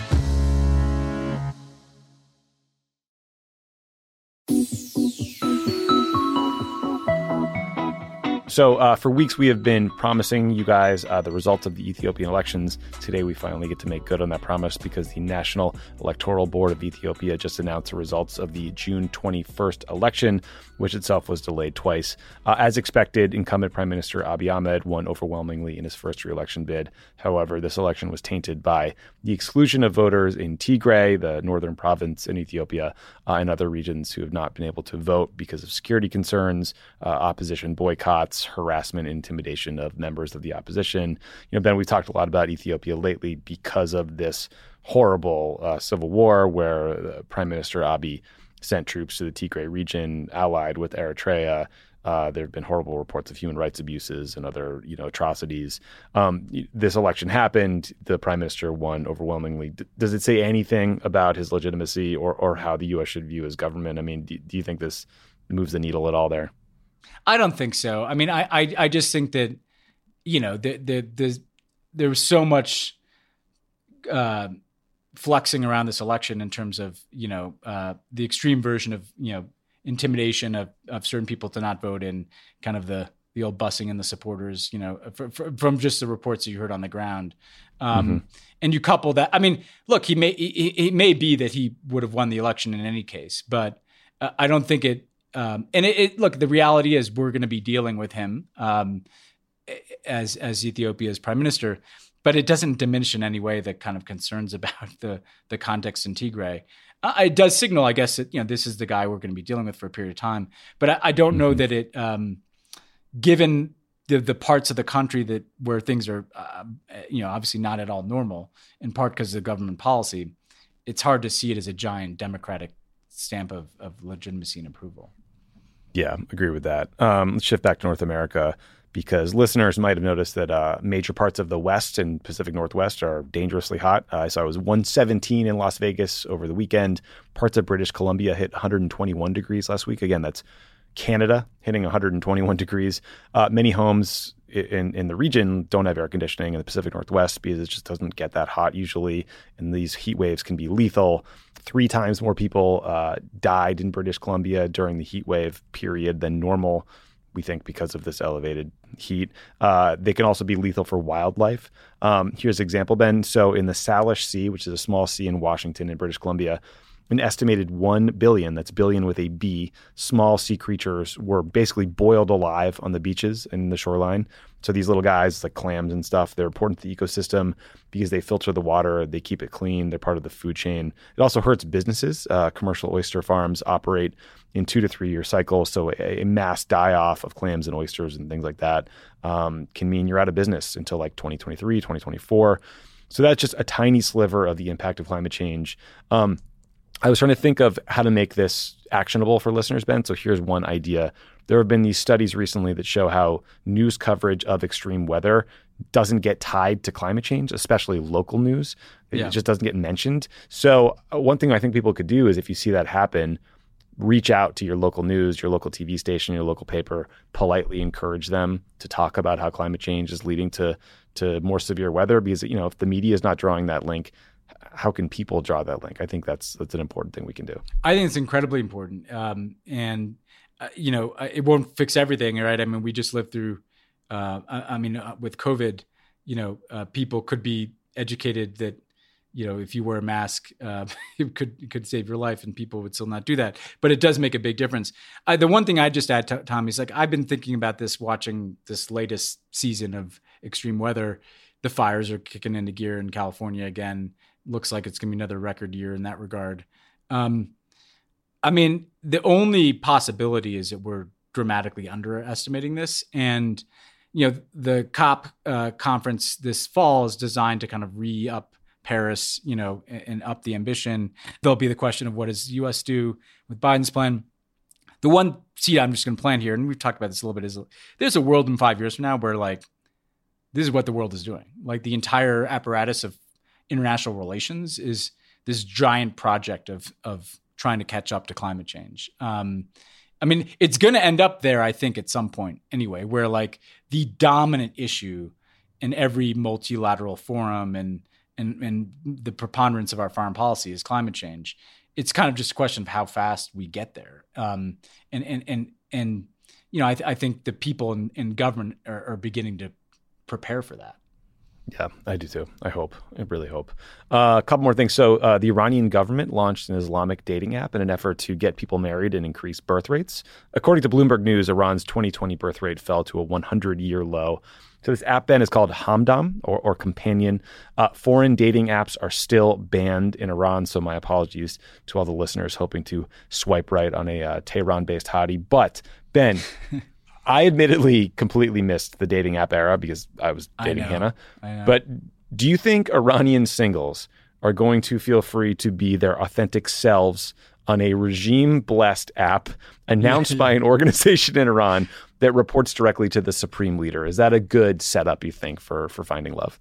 So uh, for weeks, we have been promising you guys uh, the results of the Ethiopian elections. Today, we finally get to make good on that promise because the National Electoral Board of Ethiopia just announced the results of the June twenty-first election, which itself was delayed twice. Uh, as expected, incumbent Prime Minister Abiy Ahmed won overwhelmingly in his first re-election bid. However, this election was tainted by the exclusion of voters in Tigray, the northern province in Ethiopia, uh, and other regions who have not been able to vote because of security concerns, uh, opposition boycotts, harassment, intimidation of members of the opposition. You know, Ben, we've talked a lot about Ethiopia lately because of this horrible uh, civil war where uh, Prime Minister Abiy sent troops to the Tigray region, allied with Eritrea. Uh, there have been horrible reports of human rights abuses and other, you know, atrocities. Um, this election happened. The prime minister won overwhelmingly. D- does it say anything about his legitimacy or or how the U S should view his government? I mean, do, do you think this moves the needle at all there? I don't think so. I mean, I I, I just think that, you know, the the the there was so much uh, flexing around this election in terms of, you know, uh, the extreme version of, you know, intimidation of, of certain people to not vote in, kind of the the old busing and the supporters, you know, for, for, from just the reports that you heard on the ground. Um, mm-hmm. And you couple that, I mean, look, he may, he, it may be that he would have won the election in any case, but uh, I don't think it, um, and it, it, look, the reality is we're going to be dealing with him um, as, as Ethiopia's prime minister, but it doesn't diminish in any way the kind of concerns about the, the context in Tigray. Uh, it does signal, I guess, that, you know, this is the guy we're going to be dealing with for a period of time. But I, I don't mm-hmm. know that it, um, given the the parts of the country that where things are, uh, you know, obviously not at all normal, in part because of the government policy, it's hard to see it as a giant democratic stamp of, of legitimacy and approval. Yeah, agree with that. Um, let's shift back to North America, because listeners might have noticed that uh, major parts of the West and Pacific Northwest are dangerously hot. Uh, I saw it was one seventeen in Las Vegas over the weekend. Parts of British Columbia hit one hundred twenty-one degrees last week. Again, that's Canada hitting one hundred twenty-one degrees. Uh, many homes in, in the region don't have air conditioning in the Pacific Northwest because it just doesn't get that hot usually. And these heat waves can be lethal. Three times more people uh, died in British Columbia during the heat wave period than normal, we think, because of this elevated heat. Uh, they can also be lethal for wildlife. Um, here's an example, Ben. So in the Salish Sea, which is a small sea in Washington in British Columbia, an estimated one billion, that's billion with a B, small sea creatures were basically boiled alive on the beaches and the shoreline. So these little guys, like clams and stuff, they're important to the ecosystem because they filter the water, they keep it clean, they're part of the food chain. It also hurts businesses. Uh, commercial oyster farms operate in two to three year cycles. So a, a mass die-off of clams and oysters and things like that um, can mean you're out of business until like twenty twenty-three, twenty twenty-four. So that's just a tiny sliver of the impact of climate change. Um, I was trying to think of how to make this actionable for listeners, Ben. So here's one idea. There have been these studies recently that show how news coverage of extreme weather doesn't get tied to climate change, especially local news. It Yeah. just doesn't get mentioned. So uh, one thing I think people could do is if you see that happen, reach out to your local news, your local T V station, your local paper, politely encourage them to talk about how climate change is leading to to more severe weather. Because, you know, if the media is not drawing that link, how can people draw that link? I think that's that's an important thing we can do. I think it's incredibly important. Um, and, uh, you know, it won't fix everything, right? I mean, we just lived through, uh, I, I mean, uh, with COVID, you know, uh, people could be educated that, you know, if you wear a mask, uh, it could it could save your life, and people would still not do that. But it does make a big difference. Uh, the one thing I just add, to, Tommy, is like I've been thinking about this watching this latest season of extreme weather. The fires are kicking into gear in California again. Looks like it's going to be another record year in that regard. Um, I mean, the only possibility is that we're dramatically underestimating this. And, you know, the COP uh, conference this fall is designed to kind of re-up Paris, you know, and, and up the ambition. There'll be the question of what does the U S do with Biden's plan. The one seed I'm just going to plant here, and we've talked about this a little bit, is there's a world in five years from now where, like, this is what the world is doing. Like, the entire apparatus of international relations is this giant project of of trying to catch up to climate change. Um, I mean, it's going to end up there, I think, at some point anyway, where like the dominant issue in every multilateral forum and and and the preponderance of our foreign policy is climate change. It's kind of just a question of how fast we get there. Um, and and and and you know, I, th- I think the people in, in government are, are beginning to prepare for that. Yeah, I do too. I hope. I really hope. Uh, a couple more things. So uh, the Iranian government launched an Islamic dating app in an effort to get people married and increase birth rates. According to Bloomberg News, Iran's twenty twenty birth rate fell to a hundred-year low. So this app, Ben, is called Hamdam, or, or Companion. Uh, foreign dating apps are still banned in Iran, so my apologies to all the listeners hoping to swipe right on a uh, Tehran-based hottie. But, Ben... I admittedly completely missed the dating app era because I was dating I know, Hannah. I know. But do you think Iranian singles are going to feel free to be their authentic selves on a regime-blessed app announced by an organization in Iran that reports directly to the supreme leader? Is that a good setup, you think, for, for finding love?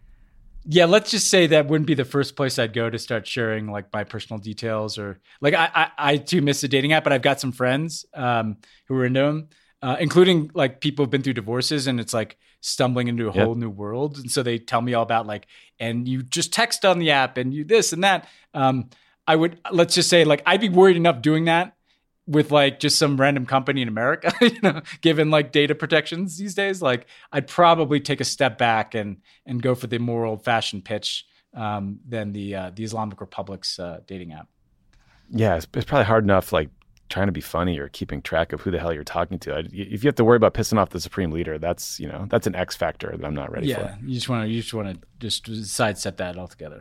Yeah, let's just say that wouldn't be the first place I'd go to start sharing like my personal details, or like I, I, I too miss the dating app, but I've got some friends um, who are into them. Uh, including like people who've been through divorces, and it's like stumbling into a yep. whole new world. And so they tell me all about like, and you just text on the app and you this and that. Um, I would, let's just say like, I'd be worried enough doing that with like just some random company in America, you know, given like data protections these days. Like I'd probably take a step back and, and go for the more old fashioned pitch um, than the, uh, the Islamic Republic's uh, dating app. Yeah, it's, it's probably hard enough, like, trying to be funny or keeping track of who the hell you're talking to. If you have to worry about pissing off the supreme leader, that's, you know, that's an X factor that I'm not ready yeah, for. Yeah, you just want to you just want to just sidestep that altogether.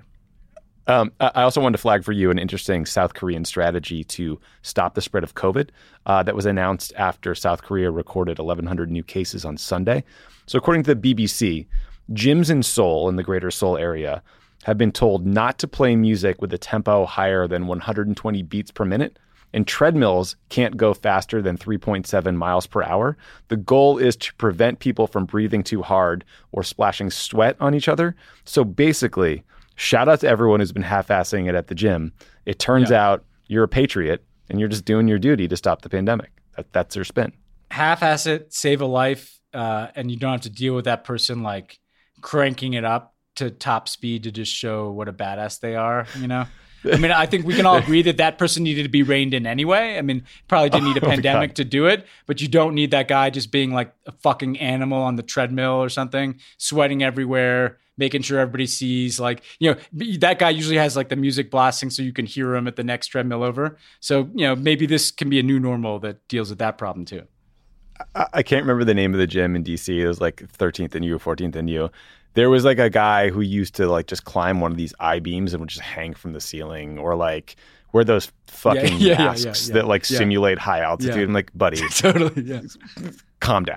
Um, I also wanted to flag for you an interesting South Korean strategy to stop the spread of COVID uh, that was announced after South Korea recorded eleven hundred new cases on Sunday. So according to the B B C, gyms in Seoul, in the greater Seoul area, have been told not to play music with a tempo higher than one hundred twenty beats per minute. And treadmills can't go faster than three point seven miles per hour. The goal is to prevent people from breathing too hard or splashing sweat on each other. So basically, shout out to everyone who's been half-assing it at the gym. It turns yeah. out you're a patriot and you're just doing your duty to stop the pandemic. That, that's their spin. Half-ass it, save a life, uh, and you don't have to deal with that person like cranking it up to top speed to just show what a badass they are, you know? I mean, I think we can all agree that that person needed to be reined in anyway. I mean, probably didn't need a oh pandemic to do it, but you don't need that guy just being like a fucking animal on the treadmill or something, sweating everywhere, making sure everybody sees. Like, you know, that guy usually has like the music blasting so you can hear him at the next treadmill over. So, you know, maybe this can be a new normal that deals with that problem too. I, I can't remember the name of the gym in D C. It was like thirteenth and U, fourteenth and U. There was like a guy who used to like just climb one of these I-beams and would just hang from the ceiling, or like wear those fucking yeah, yeah, masks yeah, yeah, yeah. that like yeah. simulate high altitude. Yeah. I'm like, buddy, totally, yeah. calm down.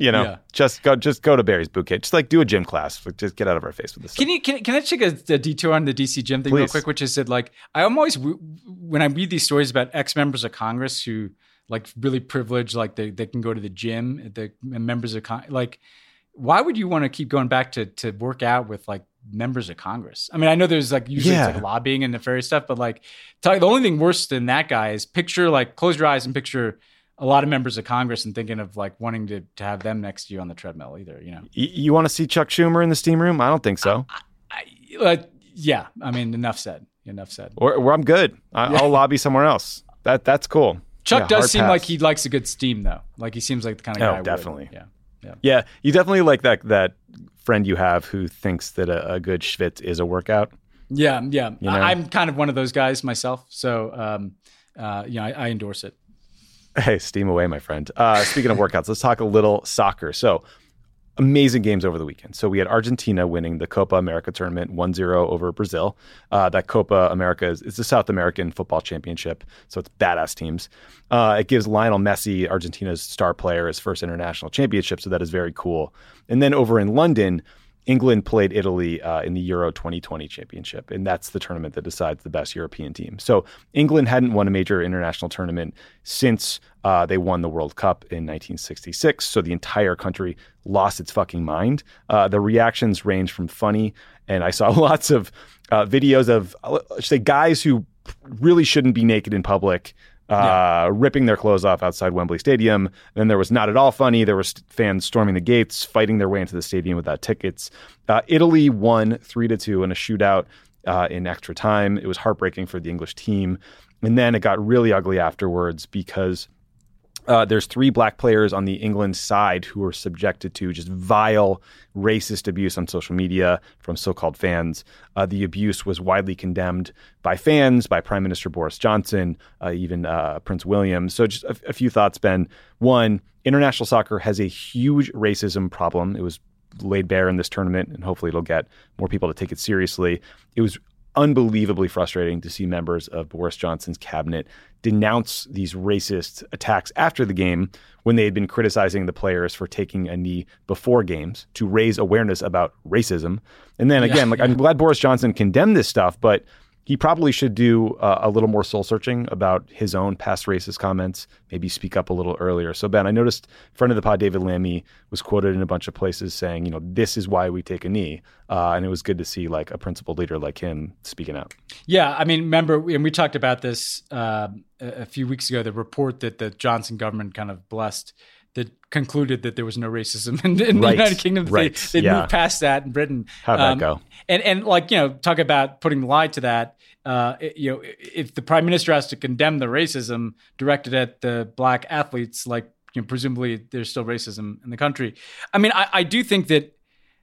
You know, Yeah. just go, just go to Barry's Boot Camp. Just like do a gym class. Like, just get out of our face with this. Can you can, can I take a, a detour on the D C gym thing real Please. quick? Which is that like I'm always when I read these stories about ex members of Congress who like really privileged, like they they can go to the gym, the members of Con- like why would you want to keep going back to to work out with like members of Congress? I mean, I know there's like usually Yeah. it's like lobbying and nefarious stuff, but like tell, the only thing worse than that guy is picture like close your eyes and picture a lot of members of Congress and thinking of like wanting to, to have them next to you on the treadmill either, you know? Y- you want to see Chuck Schumer in the steam room? I don't think so. I, uh, yeah. I mean, enough said, enough said. Or, or I'm good. I, I'll lobby somewhere else. That That's cool. Chuck Yeah, does hard seem pass. like he likes a good steam though. Like he seems like the kind of Oh, guy. who would. definitely. Yeah. Yeah. Yeah, you definitely like that that friend you have who thinks that a, a good schwitz is a workout. Yeah. Yeah. You know? I, I'm kind of one of those guys myself. So, um, uh, you know, I, I endorse it. Hey, steam away, my friend. Uh, speaking of workouts, let's talk a little soccer. So, amazing games over the weekend. So we had Argentina winning the Copa America tournament one zero over Brazil. Uh, that Copa America is it's the South American football championship. So it's badass teams. Uh, it gives Lionel Messi, Argentina's star player, his first international championship. So that is very cool. And then over in London, England played Italy uh, in the Euro twenty twenty championship, and that's the tournament that decides the best European team. So England hadn't won a major international tournament since uh, they won the World Cup in nineteen sixty-six. So the entire country lost its fucking mind. Uh, the reactions range from funny, and I saw lots of uh, videos of, let's say, guys who really shouldn't be naked in public, Uh, yeah. ripping their clothes off outside Wembley Stadium. Then there was not at all funny. There were fans storming the gates, fighting their way into the stadium without tickets. Uh, Italy won three to two in a shootout uh, in extra time. It was heartbreaking for the English team. And then it got really ugly afterwards because Uh, there's three black players on the England side who were subjected to just vile racist abuse on social media from so-called fans. Uh, the abuse was widely condemned by fans, by Prime Minister Boris Johnson, uh, even uh, Prince William. So just a, a few thoughts, Ben. One, international soccer has a huge racism problem. It was laid bare in this tournament, and hopefully it'll get more people to take it seriously. It was unbelievably frustrating to see members of Boris Johnson's cabinet denounce these racist attacks after the game when they had been criticizing the players for taking a knee before games to raise awareness about racism. And then again, yeah, like yeah. I'm glad Boris Johnson condemned this stuff, but he probably should do uh, a little more soul searching about his own past racist comments, maybe speak up a little earlier. So Ben, I noticed friend of the pod, David Lammy, was quoted in a bunch of places saying, you know, this is why we take a knee. Uh, and it was good to see like a principled leader like him speaking out. Yeah. I mean, remember, and we talked about this uh, a few weeks ago, the report that the Johnson government kind of blessed that concluded that there was no racism in, in right. the United Kingdom. Right. They, they yeah. moved past that in Britain. How'd that um, go? And, and like, you know, talk about putting the lie to that. Uh, it, you know, if the prime minister has to condemn the racism directed at the black athletes, like, you know, presumably there's still racism in the country. I mean, I, I do think that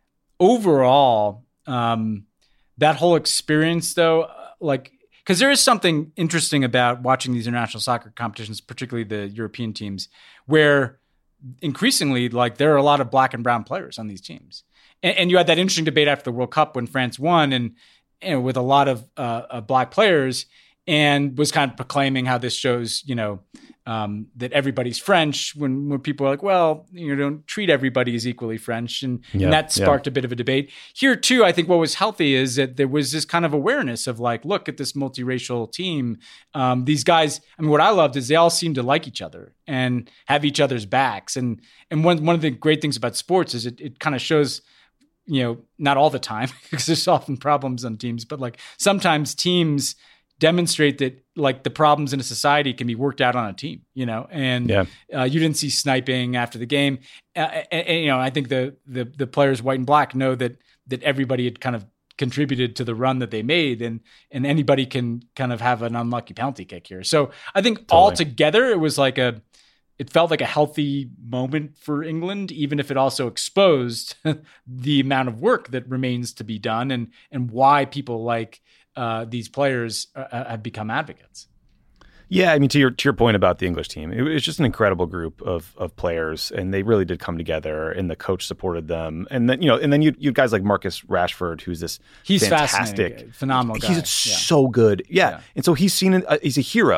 overall, um, that whole experience, though, like, because there is something interesting about watching these international soccer competitions, particularly the European teams, where increasingly, like, there are a lot of black and brown players on these teams. And, and you had that interesting debate after the World Cup when France won, and you know, with a lot of uh, uh, black players, and was kind of proclaiming how this shows, you know, um, that everybody's French. When when people are like, well, you know, don't treat everybody as equally French, and, yeah, and that sparked yeah. a bit of a debate. Here too, I think what was healthy is that there was this kind of awareness of like, look at this multiracial team. Um, these guys. I mean, what I loved is they all seem to like each other and have each other's backs. And and one one of the great things about sports is it it kind of shows, you know, not all the time because there's often problems on teams, but like sometimes teams demonstrate that like the problems in a society can be worked out on a team, you know, and yeah. uh, you didn't see sniping after the game. Uh, and, and, you know, I think the, the, the players white and black know that, that everybody had kind of contributed to the run that they made, and, and anybody can kind of have an unlucky penalty kick here. So I think totally. Altogether it was like a, it felt like a healthy moment for England, even if it also exposed the amount of work that remains to be done, and and why people like uh, these players uh, have become advocates. Yeah, I mean, to your to your point about the English team, it was just an incredible group of of players, and they really did come together. And the coach supported them, and then you know, and then you you guys like Marcus Rashford, who's this he's fantastic, fascinating, phenomenal guy. He's yeah. so good, yeah. yeah. And so he's seen uh, he's a hero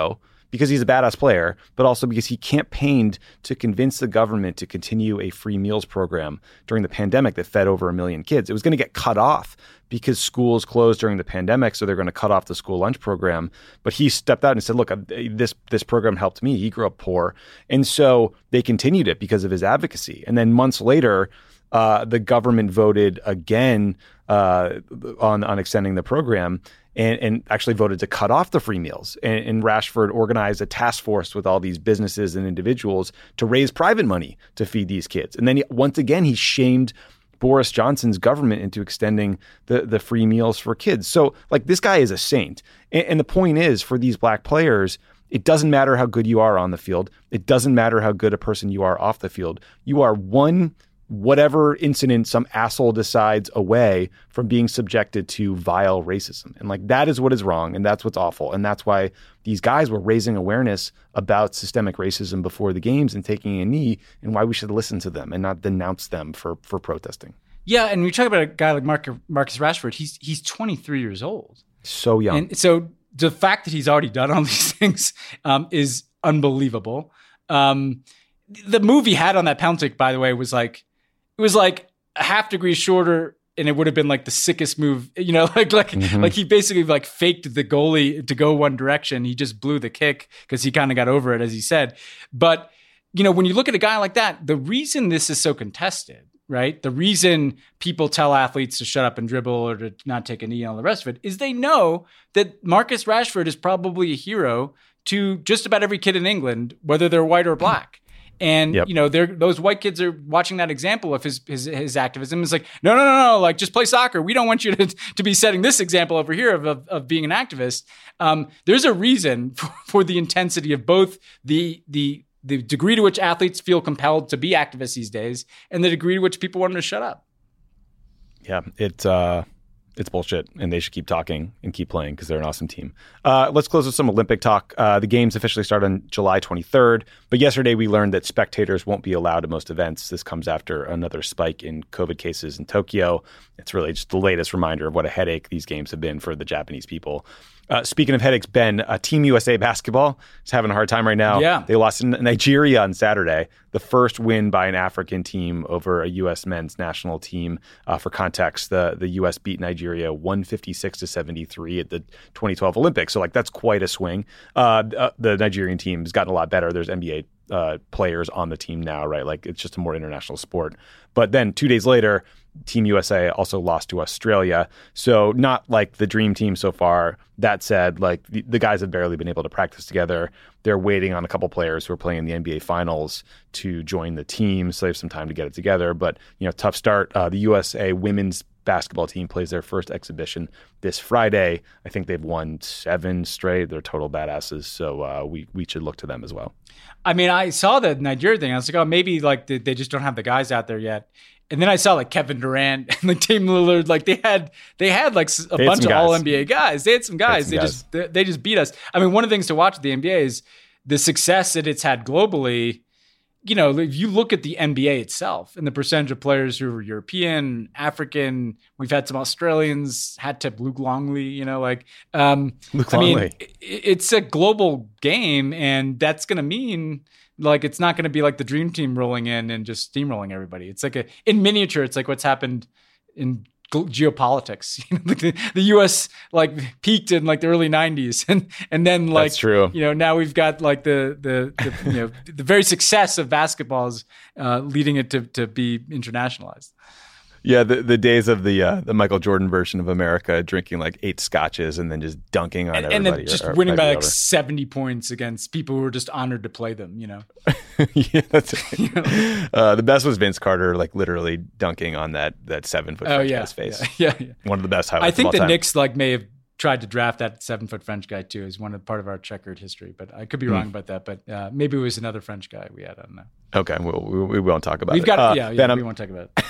because he's a badass player, but also because he campaigned to convince the government to continue a free meals program during the pandemic that fed over a million kids. It was going to get cut off because schools closed during the pandemic, so they're going to cut off the school lunch program. But he stepped out and said, look, this this program helped me. He grew up poor. And so they continued it because of his advocacy. And then months later, uh, the government voted again uh, on, on extending the program and, and actually voted to cut off the free meals. And, and Rashford organized a task force with all these businesses and individuals to raise private money to feed these kids. And then he, once again, he shamed Boris Johnson's government into extending the, the free meals for kids. So like this guy is a saint. And, and the point is for these black players, it doesn't matter how good you are on the field. It doesn't matter how good a person you are off the field. You are one whatever incident some asshole decides away from being subjected to vile racism. And like that is what is wrong. And that's what's awful. And that's why these guys were raising awareness about systemic racism before the games and taking a knee, and why we should listen to them and not denounce them for, for protesting. Yeah. And we talk about a guy like Mark, Marcus Rashford. He's, he's twenty-three years old. So young. And so the fact that he's already done all these things um, is unbelievable. Um, the move he had on that penalty kick, by the way, was like, it was like a half degree shorter, and it would have been like the sickest move, you know, like like mm-hmm. like he basically like faked the goalie to go one direction. He just blew the kick because he kind of got over it, as he said. But, you know, when you look at a guy like that, the reason this is so contested, right? The reason people tell athletes to shut up and dribble or to not take a knee and all the rest of it is they know that Marcus Rashford is probably a hero to just about every kid in England, whether they're white or black. And, yep. you know, they're, those white kids are watching that example of his, his his activism. It's like, no, no, no, no, like just play soccer. We don't want you to, to be setting this example over here of, of, of being an activist. Um, there's a reason for, for the intensity of both the, the, the degree to which athletes feel compelled to be activists these days and the degree to which people want them to shut up. Yeah, it's uh, it's bullshit, and they should keep talking and keep playing because they're an awesome team. Uh, let's close with some Olympic talk. Uh, the games officially start on July twenty-third, but yesterday we learned that spectators won't be allowed at most events. This comes after another spike in COVID cases in Tokyo. It's really just the latest reminder of what a headache these games have been for the Japanese people. Uh, speaking of headaches, Ben, uh, Team U S A basketball is having a hard time right now. Yeah. They lost in Nigeria on Saturday, the first win by an African team over a U S men's national team. Uh, for context, the, the U S beat Nigeria one fifty-six to seventy-three at the twenty twelve Olympics. So, like, that's quite a swing. Uh, uh, the Nigerian team has gotten a lot better. There's N B A uh, players on the team now, right? Like, it's just a more international sport. But then two days later, Team U S A also lost to Australia. So not like the dream team so far. That said, like the, the guys have barely been able to practice together. They're waiting on a couple players who are playing in the N B A finals to join the team. So they have some time to get it together. But, you know, tough start. Uh, the U S A women's basketball team plays their first exhibition this Friday. I think they've won seven straight. They're total badasses. So uh, we, we should look to them as well. I mean, I saw the Nigeria thing. I was like, oh, maybe like they, they just don't have the guys out there yet. And then I saw like Kevin Durant and like Dame Lillard, like they had they had like a they bunch of all N B A guys. They had some guys. They, they guys. just they, they just beat us. I mean, one of the things to watch with the N B A is the success that it's had globally. You know, if you look at the N B A itself and the percentage of players who are European, African, we've had some Australians, had to Luke Longley, you know, like um, Luke I Longley. mean, it, it's a global game, and that's going to mean. Like, it's not going to be like the dream team rolling in and just steamrolling everybody. It's like a, in miniature, it's like what's happened in geopolitics. You know, like the, the U S like peaked in like the early nineties, and and then like That's true. You know, now we've got like the the, the you know the very success of basketball is uh, leading it to to be internationalized. Yeah, the, the days of the uh, the Michael Jordan version of America, drinking like eight scotches and then just dunking on and, everybody. And then just are, are winning by like over. seventy points against people who were just honored to play them, you know? Yeah, that's it. uh, the best was Vince Carter, like literally dunking on that that seven-foot oh, French yeah, guy's face. Yeah, yeah, yeah. One of the best highlights I think of all the time. Knicks like may have tried to draft that seven-foot French guy too as one of part of our checkered history, but I could be wrong mm. about that. But uh, maybe it was another French guy we had. I don't know. Okay, we'll, we, we won't talk about We've it. got uh, yeah, yeah Ben, we I'm, won't talk about it.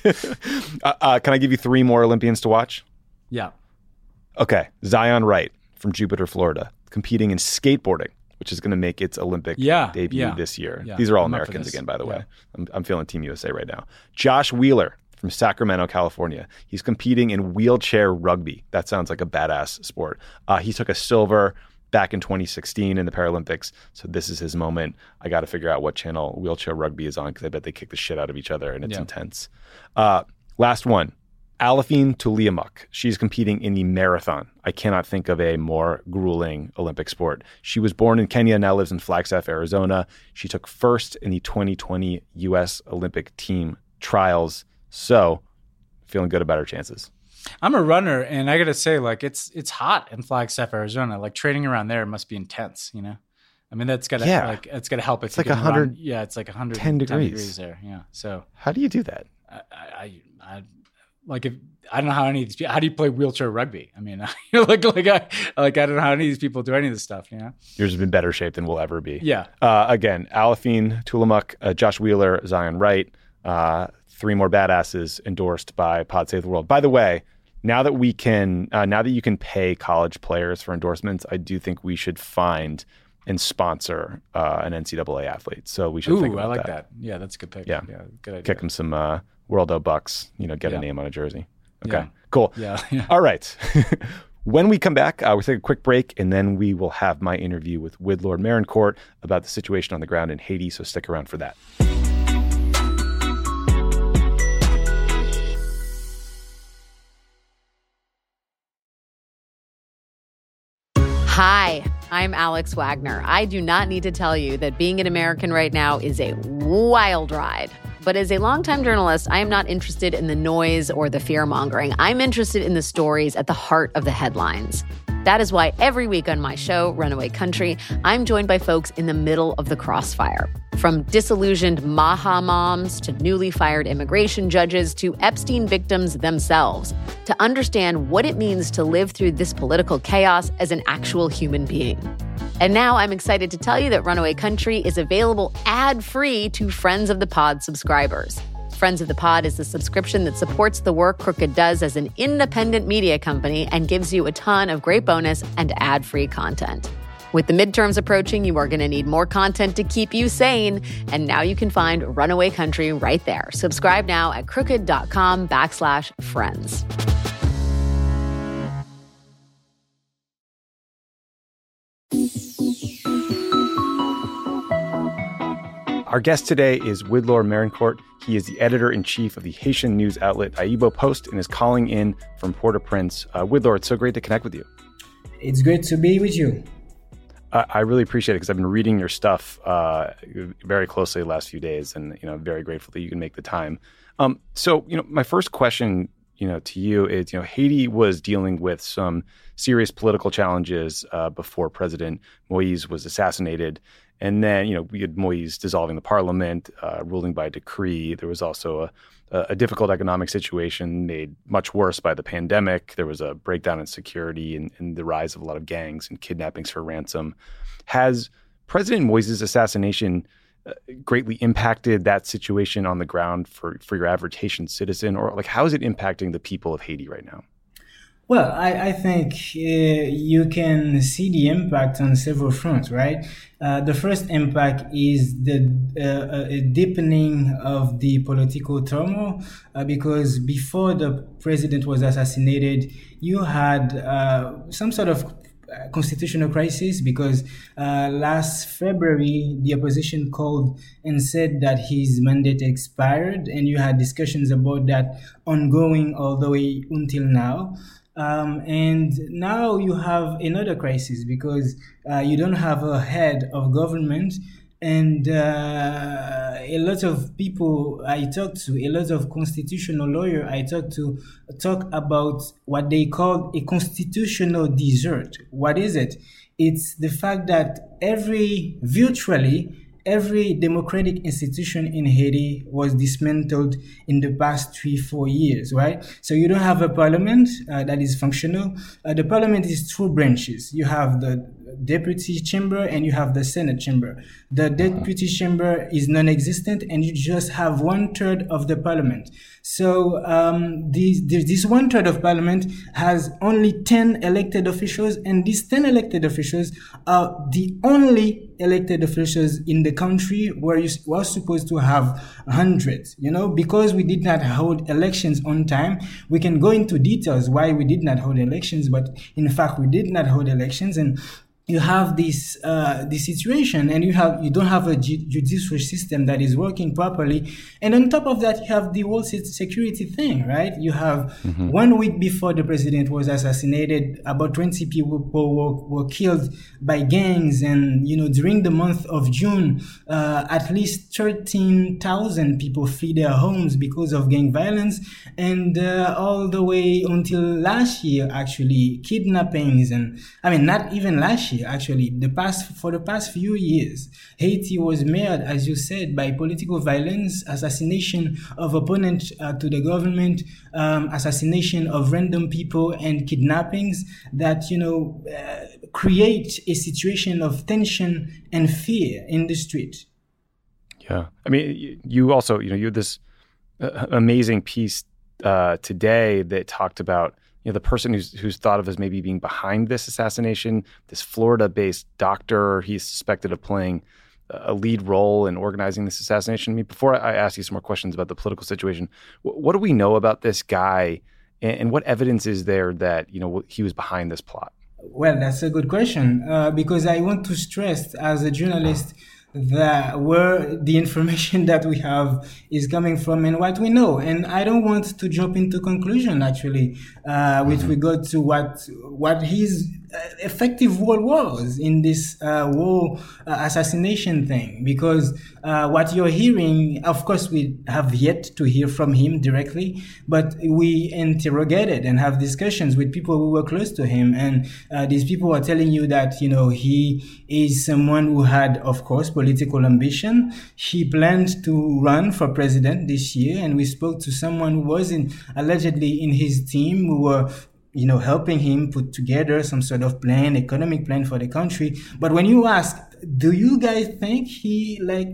uh, uh, can I give you three more Olympians to watch? Yeah. Okay. Zion Wright from Jupiter, Florida, competing in skateboarding, which is going to make its Olympic yeah, debut yeah, this year. yeah. These are all I'm Americans again, by the yeah. way. I'm, I'm feeling Team U S A right now. Josh Wheeler from Sacramento, California. He's competing in wheelchair rugby. That sounds like a badass sport. Uh, he took a silver back in twenty sixteen in the Paralympics. So this is his moment. I got to figure out what channel Wheelchair Rugby is on because I bet they kick the shit out of each other and it's yeah. intense. Uh, last one. Alafine Tuliamuk. She's competing in the marathon. I cannot think of a more grueling Olympic sport. She was born in Kenya, now lives in Flagstaff, Arizona. She took first in the twenty twenty U S Olympic team trials. So, feeling good about her chances. I'm a runner, and I gotta say, like it's it's hot in Flagstaff, Arizona. Like training around there must be intense, you know. I mean, that's gotta yeah. like it's gotta help if it's you like one hundred. Run. Yeah, it's like one hundred ten degrees. degrees there. Yeah. So how do you do that? I, I, I like if I don't know how any of these people. How do you play wheelchair rugby? I mean, you're like like I like I don't know how any of these people do any of this stuff. You know, yours has been better shape than we'll ever be. Yeah. Uh, again, Alafine Tuliamuk, uh, Josh Wheeler, Zion Wright, uh, three more badasses endorsed by Pod Save the World. By the way, now that we can, uh, now that you can pay college players for endorsements, I do think we should find and sponsor uh, an N C double A athlete. So we should Ooh, think about I like that. that. Yeah, that's a good pick. Yeah, yeah good idea. Kick them some uh, World O bucks. You know, get yeah. a name on a jersey. Okay, yeah. cool. Yeah. yeah. All right. When we come back, uh, we'll take a quick break, and then we will have my interview with Widlord Marincourt about the situation on the ground in Haiti. So stick around for that. Hi, I'm Alex Wagner. I do not need to tell you that being an American right now is a wild ride. But as a longtime journalist, I am not interested in the noise or the fear-mongering. I'm interested in the stories at the heart of the headlines. That is why every week on my show, Runaway Country, I'm joined by folks in the middle of the crossfire. From disillusioned Maha moms to newly fired immigration judges to Epstein victims themselves, to understand what it means to live through this political chaos as an actual human being. And now I'm excited to tell you that Runaway Country is available ad-free to Friends of the Pod subscribers. Friends of the Pod is the subscription that supports the work Crooked does as an independent media company and gives you a ton of great bonus and ad-free content. With the midterms approaching, you are going to need more content to keep you sane. And now you can find Runaway Country right there. Subscribe now at crooked.com backslash friends. Our guest today is Widlord Marincourt. He is the editor-in-chief of the Haitian news outlet Aibo Post and is calling in from Port-au-Prince. Uh, Widlord, it's so great to connect with you. It's great to be with you. Uh, I really appreciate it because I've been reading your stuff uh, very closely the last few days, and you know, I'm very grateful that you can make the time. Um, so, you know, my first question, you know, to you is, you know, Haiti was dealing with some serious political challenges uh, before President Moïse was assassinated. And then, you know, we had Moïse dissolving the parliament, uh, ruling by decree. There was also a, a difficult economic situation made much worse by the pandemic. There was a breakdown in security and, and the rise of a lot of gangs and kidnappings for ransom. Has President Moïse's assassination uh, greatly impacted that situation on the ground for, for your average Haitian citizen? Or like, how is it impacting the people of Haiti right now? Well, I, I think uh, you can see the impact on several fronts, right? Uh, the first impact is the uh, a deepening of the political turmoil, uh, because before the president was assassinated, you had uh, some sort of constitutional crisis because uh, last February, the opposition called and said that his mandate expired, and you had discussions about that ongoing all the way until now. Um, and now you have another crisis because uh, you don't have a head of government, and uh, a lot of people I talk to, a lot of constitutional lawyer I talk to, talk about what they call a constitutional desert. What is it? It's the fact that every, virtually, every democratic institution in Haiti was dismantled in the past three, four years, right? So you don't have a parliament uh, that is functional. Uh, the parliament is two branches. You have the deputy chamber and you have the Senate chamber. The deputy chamber is non-existent, and you just have one third of the parliament. So um, this, this one third of parliament has only ten elected officials, and these ten elected officials are the only elected officials in the country where you were supposed to have hundreds. You know, because we did not hold elections on time. We can go into details why we did not hold elections, but in fact we did not hold elections, and you have this uh, this situation, and you have you don't have a ju- judicial system that is working properly, and on top of that, you have the whole security thing, right? You have mm-hmm. one week before the president was assassinated, about twenty people were, were killed by gangs, and you know during the month of June, uh, at least thirteen thousand people flee their homes because of gang violence, and uh, all the way until last year, actually, kidnappings, and I mean not even last year. Actually, the past for the past few years, Haiti was marred, as you said, by political violence, assassination of opponents uh, to the government, um, assassination of random people, and kidnappings that you know uh, create a situation of tension and fear in the street. Yeah, I mean, you also you know you had this uh, amazing piece uh, today that talked about. You know, the person who's who's thought of as maybe being behind this assassination, this Florida-based doctor, he's suspected of playing a lead role in organizing this assassination. I mean, before I ask you some more questions about the political situation, what do we know about this guy, and what evidence is there that you know he was behind this plot? Well, that's a good question uh, because I want to stress, as a journalist, that where the information that we have is coming from and what we know. And I don't want to jump into conclusion, actually, uh, with mm-hmm. regard to what what his effective role was in this uh, war uh, assassination thing. Because uh, what you're hearing, of course, we have yet to hear from him directly, but we interrogated and have discussions with people who were close to him. And uh, these people are telling you that, you know, he is someone who had, of course, political ambition. He planned to run for president this year, and we spoke to someone who was in, allegedly in his team, who were, you know, helping him put together some sort of plan, economic plan for the country. But when you ask, do you guys think he like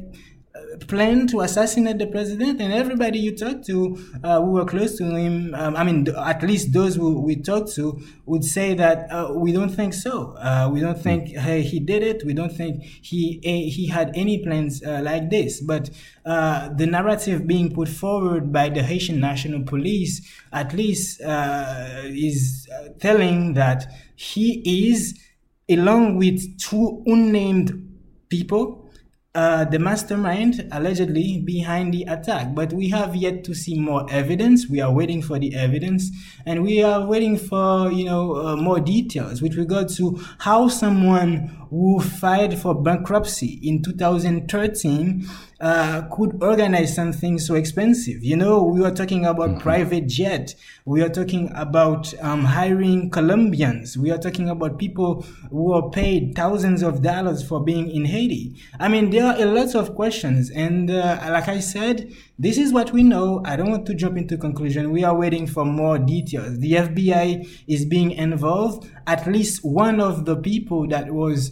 planned to assassinate the president? And everybody you talk to uh, who were close to him, um, I mean, at least those who we talked to would say that uh, we don't think so. Uh, we don't think hey, he did it. We don't think he he had any plans uh, like this. But uh, the narrative being put forward by the Haitian National Police, at least, uh, is telling that he is, along with two unnamed people, Uh, the mastermind allegedly behind the attack. But we have yet to see more evidence. We are waiting for the evidence, and we are waiting for, you know, uh, more details with regard to how someone who filed for bankruptcy in two thousand thirteen uh, could organize something so expensive. You know, we were talking about mm-hmm. private jet. We are talking about um, hiring Colombians. We are talking about people who are paid thousands of dollars for being in Haiti. I mean, there are a lot of questions. And uh, like I said, this is what we know. I don't want to jump into conclusion. We are waiting for more details. The F B I is being involved. At least one of the people that was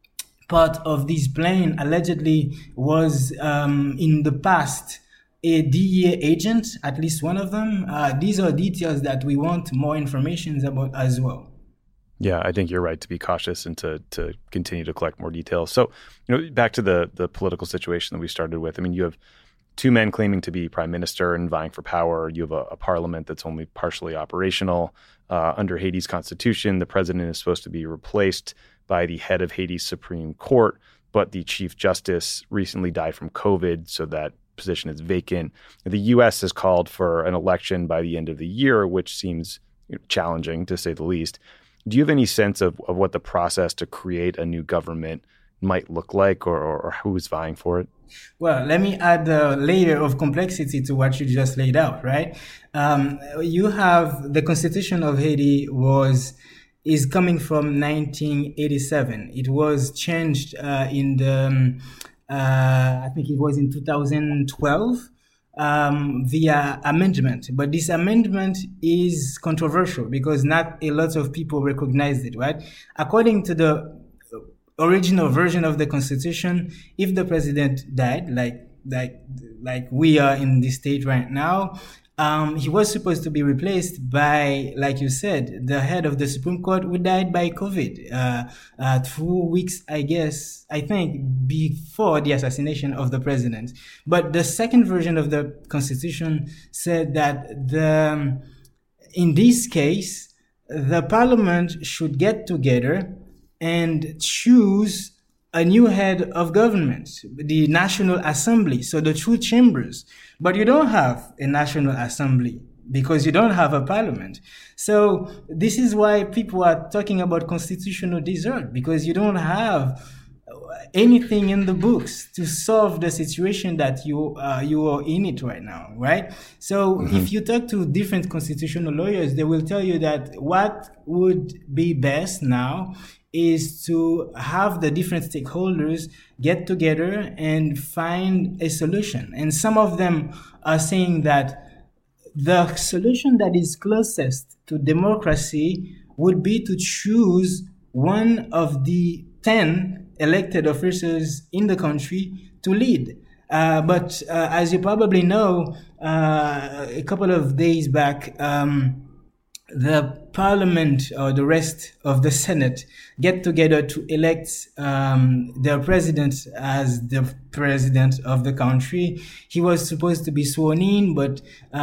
part of this plane allegedly was um, in the past a D E A agent, at least one of them. Uh, these are details that we want more information about as well. Yeah, I think you're right to be cautious and to to continue to collect more details. So, you know, back to the the political situation that we started with. I mean, you have two men claiming to be prime minister and vying for power. You have a, a parliament that's only partially operational. Uh, under Haiti's constitution, the president is supposed to be replaced by the head of Haiti's Supreme Court, but the chief justice recently died from COVID, so that position is vacant. The U S has called for an election by the end of the year, which seems challenging to say the least. Do you have any sense of, of what the process to create a new government might look like, or, or, or who's vying for it? Well, let me add a layer of complexity to what you just laid out, right? Um, you have the Constitution of Haiti was is coming from nineteen eighty-seven. It was changed uh, in the, um, uh, I think it was in two thousand twelve. Um, via amendment. But this amendment is controversial because not a lot of people recognized it, right? According to the original version of the Constitution, if the president died, like like like we are in this state right now, um, he was supposed to be replaced by, like you said, the head of the Supreme Court who died by COVID, uh, uh, two weeks, I guess, I think, before the assassination of the president. But the second version of the Constitution said that the, in this case, the parliament should get together and choose a new head of government, the National Assembly, so the two chambers. But you don't have a National Assembly because you don't have a parliament. So this is why people are talking about constitutional desert, because you don't have anything in the books to solve the situation that you uh, you are in it right now, right? So mm-hmm. if you talk to different constitutional lawyers, they will tell you that what would be best now is to have the different stakeholders get together and find a solution. And some of them are saying that the solution that is closest to democracy would be to choose one of the ten elected officers in the country to lead. Uh, but uh, as you probably know, uh, a couple of days back, um, the parliament or the rest of the Senate get together to elect um, their president as the president of the country. He was supposed to be sworn in, but,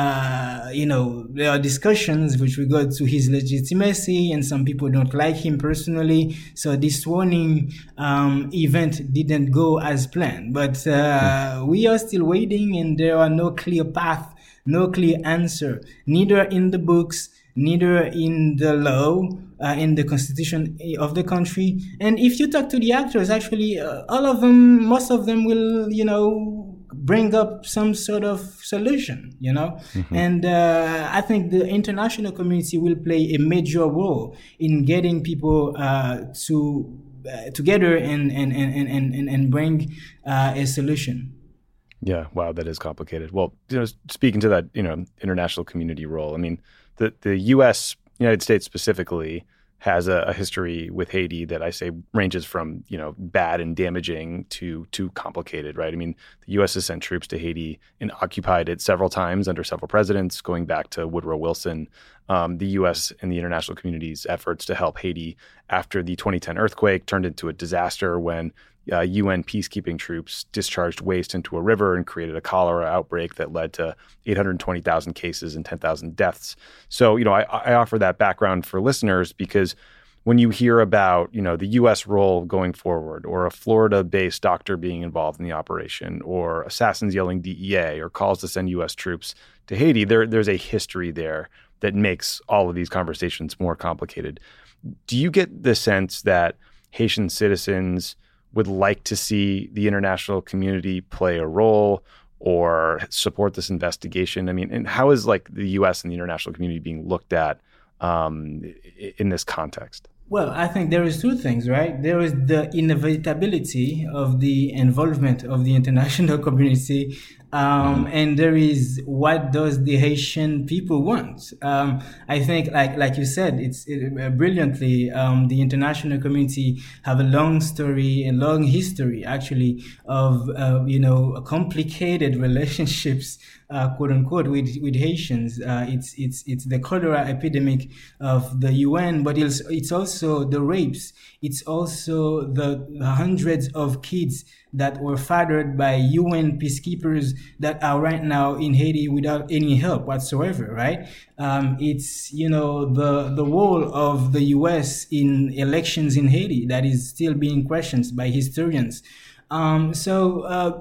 uh, you know, there are discussions with regard to his legitimacy, and some people don't like him personally. So this sworn-in um, event didn't go as planned. But uh, hmm. we are still waiting, and there are no clear path, no clear answer, neither in the books, neither in the law, uh, in the constitution of the country. And if you talk to the actors, actually, uh, all of them, most of them will, you know, bring up some sort of solution, you know. Mm-hmm. And uh, I think the international community will play a major role in getting people uh, to uh, together and, and, and, and, and, and bring uh, a solution. Yeah, wow, that is complicated. Well, you know, speaking to that, you know, international community role, I mean, the the U S, United States specifically, has a, a history with Haiti that I say ranges from, you know, bad and damaging to to complicated, right? I mean, the U S has sent troops to Haiti and occupied it several times under several presidents, going back to Woodrow Wilson. Um, the U S and the international community's efforts to help Haiti after the twenty ten earthquake turned into a disaster when Uh, U N peacekeeping troops discharged waste into a river and created a cholera outbreak that led to eight hundred twenty thousand cases and ten thousand deaths. So, you know, I, I offer that background for listeners because when you hear about, you know, the U S role going forward, or a Florida-based doctor being involved in the operation, or assassins yelling D E A, or calls to send U S troops to Haiti, there there's a history there that makes all of these conversations more complicated. Do you get the sense that Haitian citizens would like to see the international community play a role or support this investigation? I mean, and how is like the U S and the international community being looked at um, in this context? Well, I think there is two things, right? There is the inevitability of the involvement of the international community, um, and there is what does the Haitian people want. Um, I think, like like you said, it's it, uh, brilliantly. Um, the international community have a long story, a long history, actually, of uh, you know complicated relationships. Uh, quote unquote, with with Haitians. Uh, it's it's it's the cholera epidemic of the U N, but it's it's also the rapes. It's also the hundreds of kids that were fathered by U N peacekeepers that are right now in Haiti without any help whatsoever. Right? Um, it's you know the the role of the U S in elections in Haiti that is still being questioned by historians. Um, so, uh,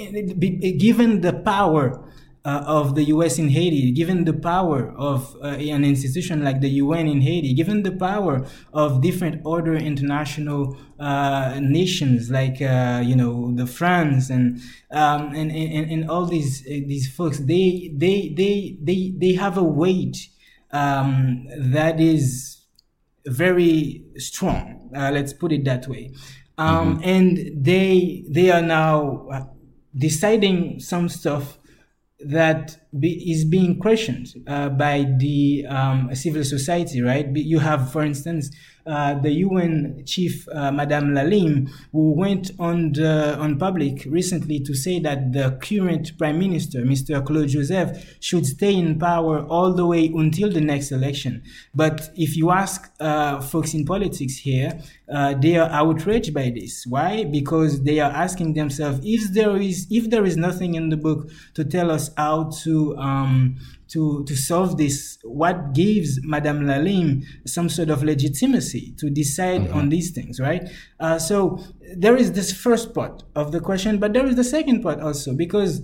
given the power Uh, of the U S in Haiti, given the power of uh, an institution like the U N in Haiti, given the power of different other international uh, nations like uh, you know the France and um, and, and and all these uh, these folks, they they they they they have a weight um, that is very strong. Uh, let's put it that way, um, mm-hmm. and they they are now deciding some stuff that be, is being questioned uh, by the um, civil society, right? You have, for instance, uh, the U N chief, uh, Madame Lalim, who went on the, on public recently to say that the current prime minister, Mister Claude Joseph, should stay in power all the way until the next election. But if you ask uh, folks in politics here, uh, they are outraged by this. Why? Because they are asking themselves, if there is if there is nothing in the book to tell us how to um, to, to solve this? What gives Madame Lalime some sort of legitimacy to decide mm-hmm. on these things, right? Uh, so there is this first part of the question, but there is the second part also, because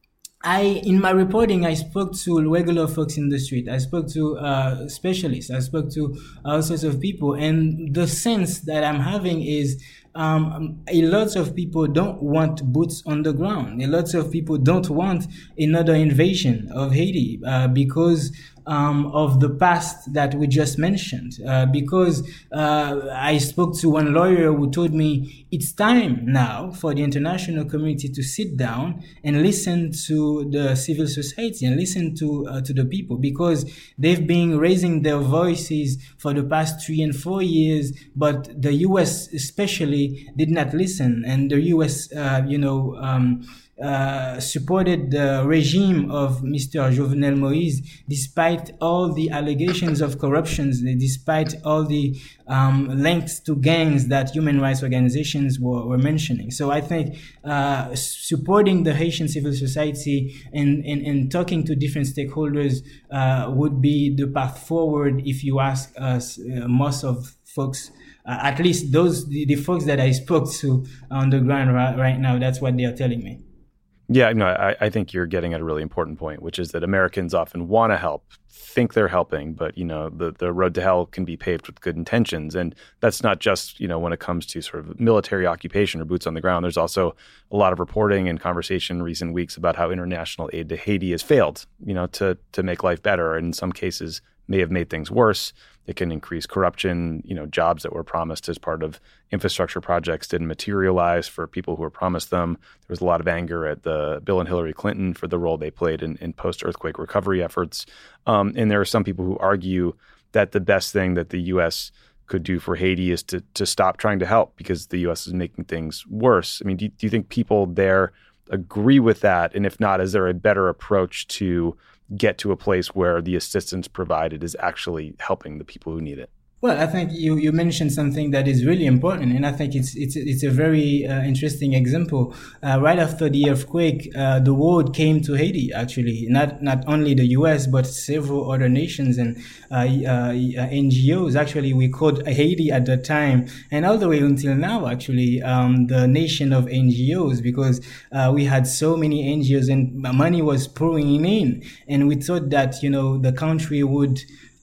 I, in my reporting, I spoke to regular folks in the street. I spoke to uh, specialists. I spoke to all sorts of people. And the sense that I'm having is um, a lot of people don't want boots on the ground. A lot of people don't want another invasion of Haiti uh, because Um, of the past that we just mentioned, uh, because uh, I spoke to one lawyer who told me it's time now for the international community to sit down and listen to the civil society and listen to uh, to the people, because they've been raising their voices for the past three and four years, but the U S especially did not listen, and the U S, uh, you know, um, Uh, supported the regime of Mister Jovenel Moïse despite all the allegations of corruptions, despite all the um, links to gangs that human rights organizations were, were mentioning. So I think uh, supporting the Haitian civil society and, and, and talking to different stakeholders uh, would be the path forward if you ask us, uh, most of folks. Uh, at least those the, the folks that I spoke to on the ground right, right now, that's what they are telling me. Yeah, no, I, I think you're getting at a really important point, which is that Americans often want to help, think they're helping, but, you know, the, the road to hell can be paved with good intentions. And that's not just, you know, when it comes to sort of military occupation or boots on the ground. There's also a lot of reporting and conversation in recent weeks about how international aid to Haiti has failed, you know, to to make life better. And in some cases may have made things worse. It can increase corruption. You know, jobs that were promised as part of infrastructure projects didn't materialize for people who were promised them. There was a lot of anger at the Bill and Hillary Clinton for the role they played in, in post-earthquake recovery efforts. Um, and there are some people who argue that the best thing that the U S could do for Haiti is to to stop trying to help because the U S is making things worse. I mean, do, do you think people there agree with that? And if not, is there a better approach to get to a place where the assistance provided is actually helping the people who need it? Well, I think you, you mentioned something that is really important, and I think it's it's it's a very uh, interesting example. Uh, right after the earthquake, uh, the world came to Haiti. Actually, not not only the U S but several other nations and uh, uh, N G Os. Actually, we called Haiti at the time, and all the way until now, actually, um, the nation of N G Os, because uh, we had so many N G Os and money was pouring in, and we thought that, you know, the country would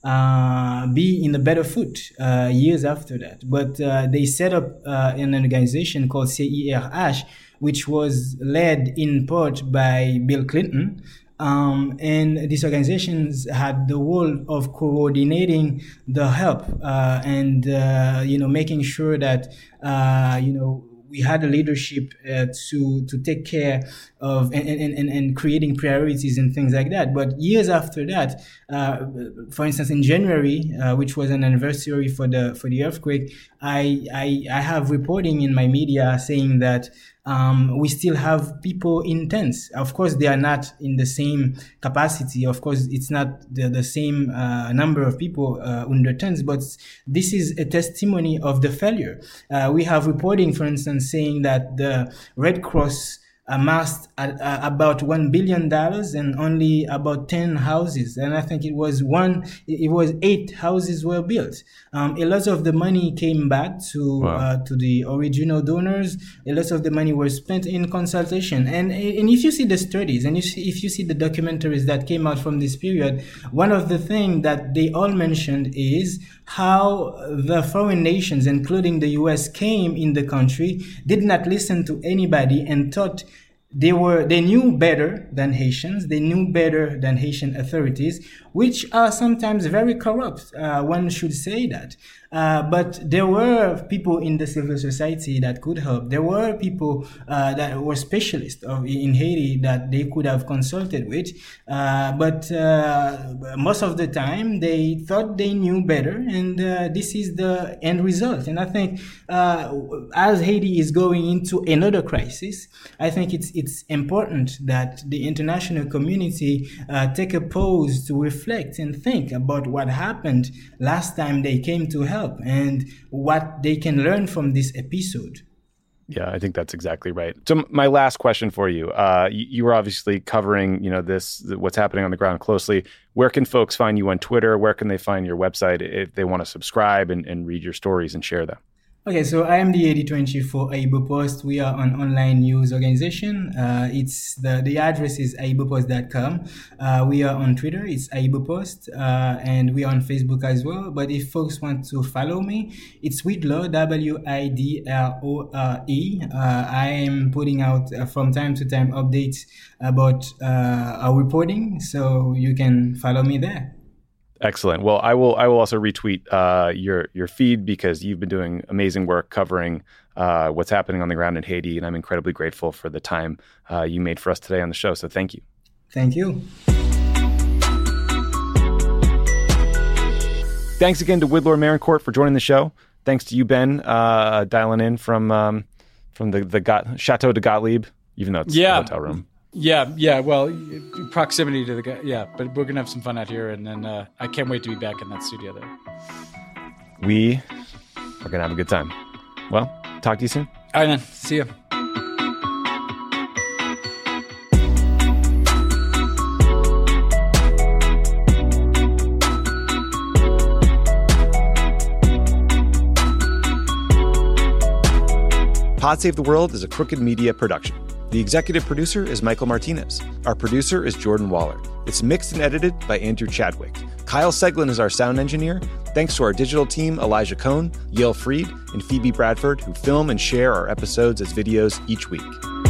Uh, be in a better foot uh, years after that. But uh, they set up uh, an organization called C I R H, which was led in part by Bill Clinton. Um, and these organizations had the role of coordinating the help uh, and, uh, you know, making sure that, uh, you know, we had a leadership uh, to to take care of and, and, and, and creating priorities and things like that. But years after that, uh, for instance, in January, uh, which was an anniversary for the for the earthquake, I I, I have reporting in my media saying that Um, we still have people in tents. Of course, they are not in the same capacity. Of course, it's not the, the same uh, number of people uh, under tents, but this is a testimony of the failure. Uh, we have reporting, for instance, saying that the Red Cross amassed at, uh, about one billion dollars and only about ten houses. And I think it was one, it was eight houses were built. Um, a lot of the money came back to, wow. uh, to the original donors. A lot of the money was spent in consultation. And, and if you see the studies and if, if you see the documentaries that came out from this period, one of the things that they all mentioned is how the foreign nations, including the U S, came in the country, did not listen to anybody and thought they were they knew better than Haitians. They knew better than Haitian authorities, which are sometimes very corrupt. Uh, one should say that. Uh, but there were people in the civil society that could help. There were people uh, that were specialists of, in Haiti that they could have consulted with. Uh, but uh, most of the time, they thought they knew better, and uh, this is the end result. And I think uh, as Haiti is going into another crisis, I think it's it's important that the international community uh, take a pause to reflect and think about what happened last time they came to help and what they can learn from this episode. Yeah, I think that's exactly right. So my last question for you, uh, you, you were obviously covering, you know, this, what's happening on the ground closely. Where can folks find you on Twitter? Where can they find your website if they want to subscribe and, and read your stories and share them? Okay, so I am the editor-in-chief for Aibo Post. We are an online news organization. Uh, it's the, the address is aibo post dot com. Uh, we are on Twitter, it's Aibo Post, uh, and we are on Facebook as well. But if folks want to follow me, it's Widlore, W I D L O R E. Uh, I am putting out uh, from time to time updates about uh, our reporting, so you can follow me there. Excellent. Well, I will. I will also retweet uh, your your feed because you've been doing amazing work covering uh, what's happening on the ground in Haiti, and I'm incredibly grateful for the time uh, you made for us today on the show. So, thank you. Thank you. Thanks again to Widlore Marincourt for joining the show. Thanks to you, Ben, uh, dialing in from um, from the the Got- Chateau de Gottlieb, even though it's yeah. a hotel room. Yeah, yeah. Well, proximity to the guy. Yeah, but we're gonna have some fun out here, and then uh, I can't wait to be back in that studio there. We are gonna have a good time. Well, talk to you soon. All right, then. See you. Pod Save the World is a Crooked Media production. The executive producer is Michael Martinez. Our producer is Jordan Waller. It's mixed and edited by Andrew Chadwick. Kyle Seglin is our sound engineer. Thanks to our digital team, Elijah Cohn, Yale Freed, and Phoebe Bradford, who film and share our episodes as videos each week.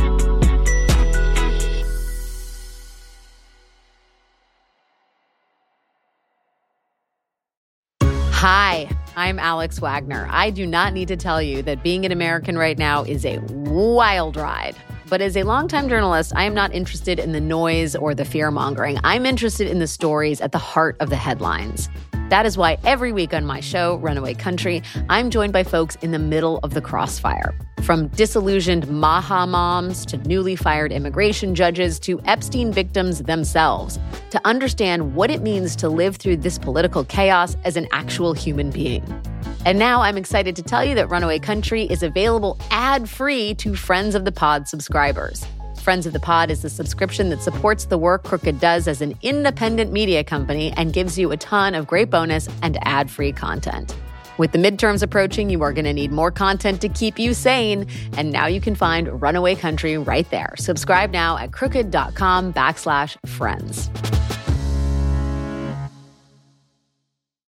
Hi, I'm Alex Wagner. I do not need to tell you that being an American right now is a wild ride. But as a longtime journalist, I am not interested in the noise or the fear-mongering. I'm interested in the stories at the heart of the headlines. That is why every week on my show, Runaway Country, I'm joined by folks in the middle of the crossfire. From disillusioned Maha moms to newly fired immigration judges to Epstein victims themselves, to understand what it means to live through this political chaos as an actual human being. And now I'm excited to tell you that Runaway Country is available ad-free to Friends of the Pod subscribers. Friends of the Pod is the subscription that supports the work Crooked does as an independent media company and gives you a ton of great bonus and ad-free content. With the midterms approaching, you are going to need more content to keep you sane. And now you can find Runaway Country right there. Subscribe now at crooked.com backslash friends.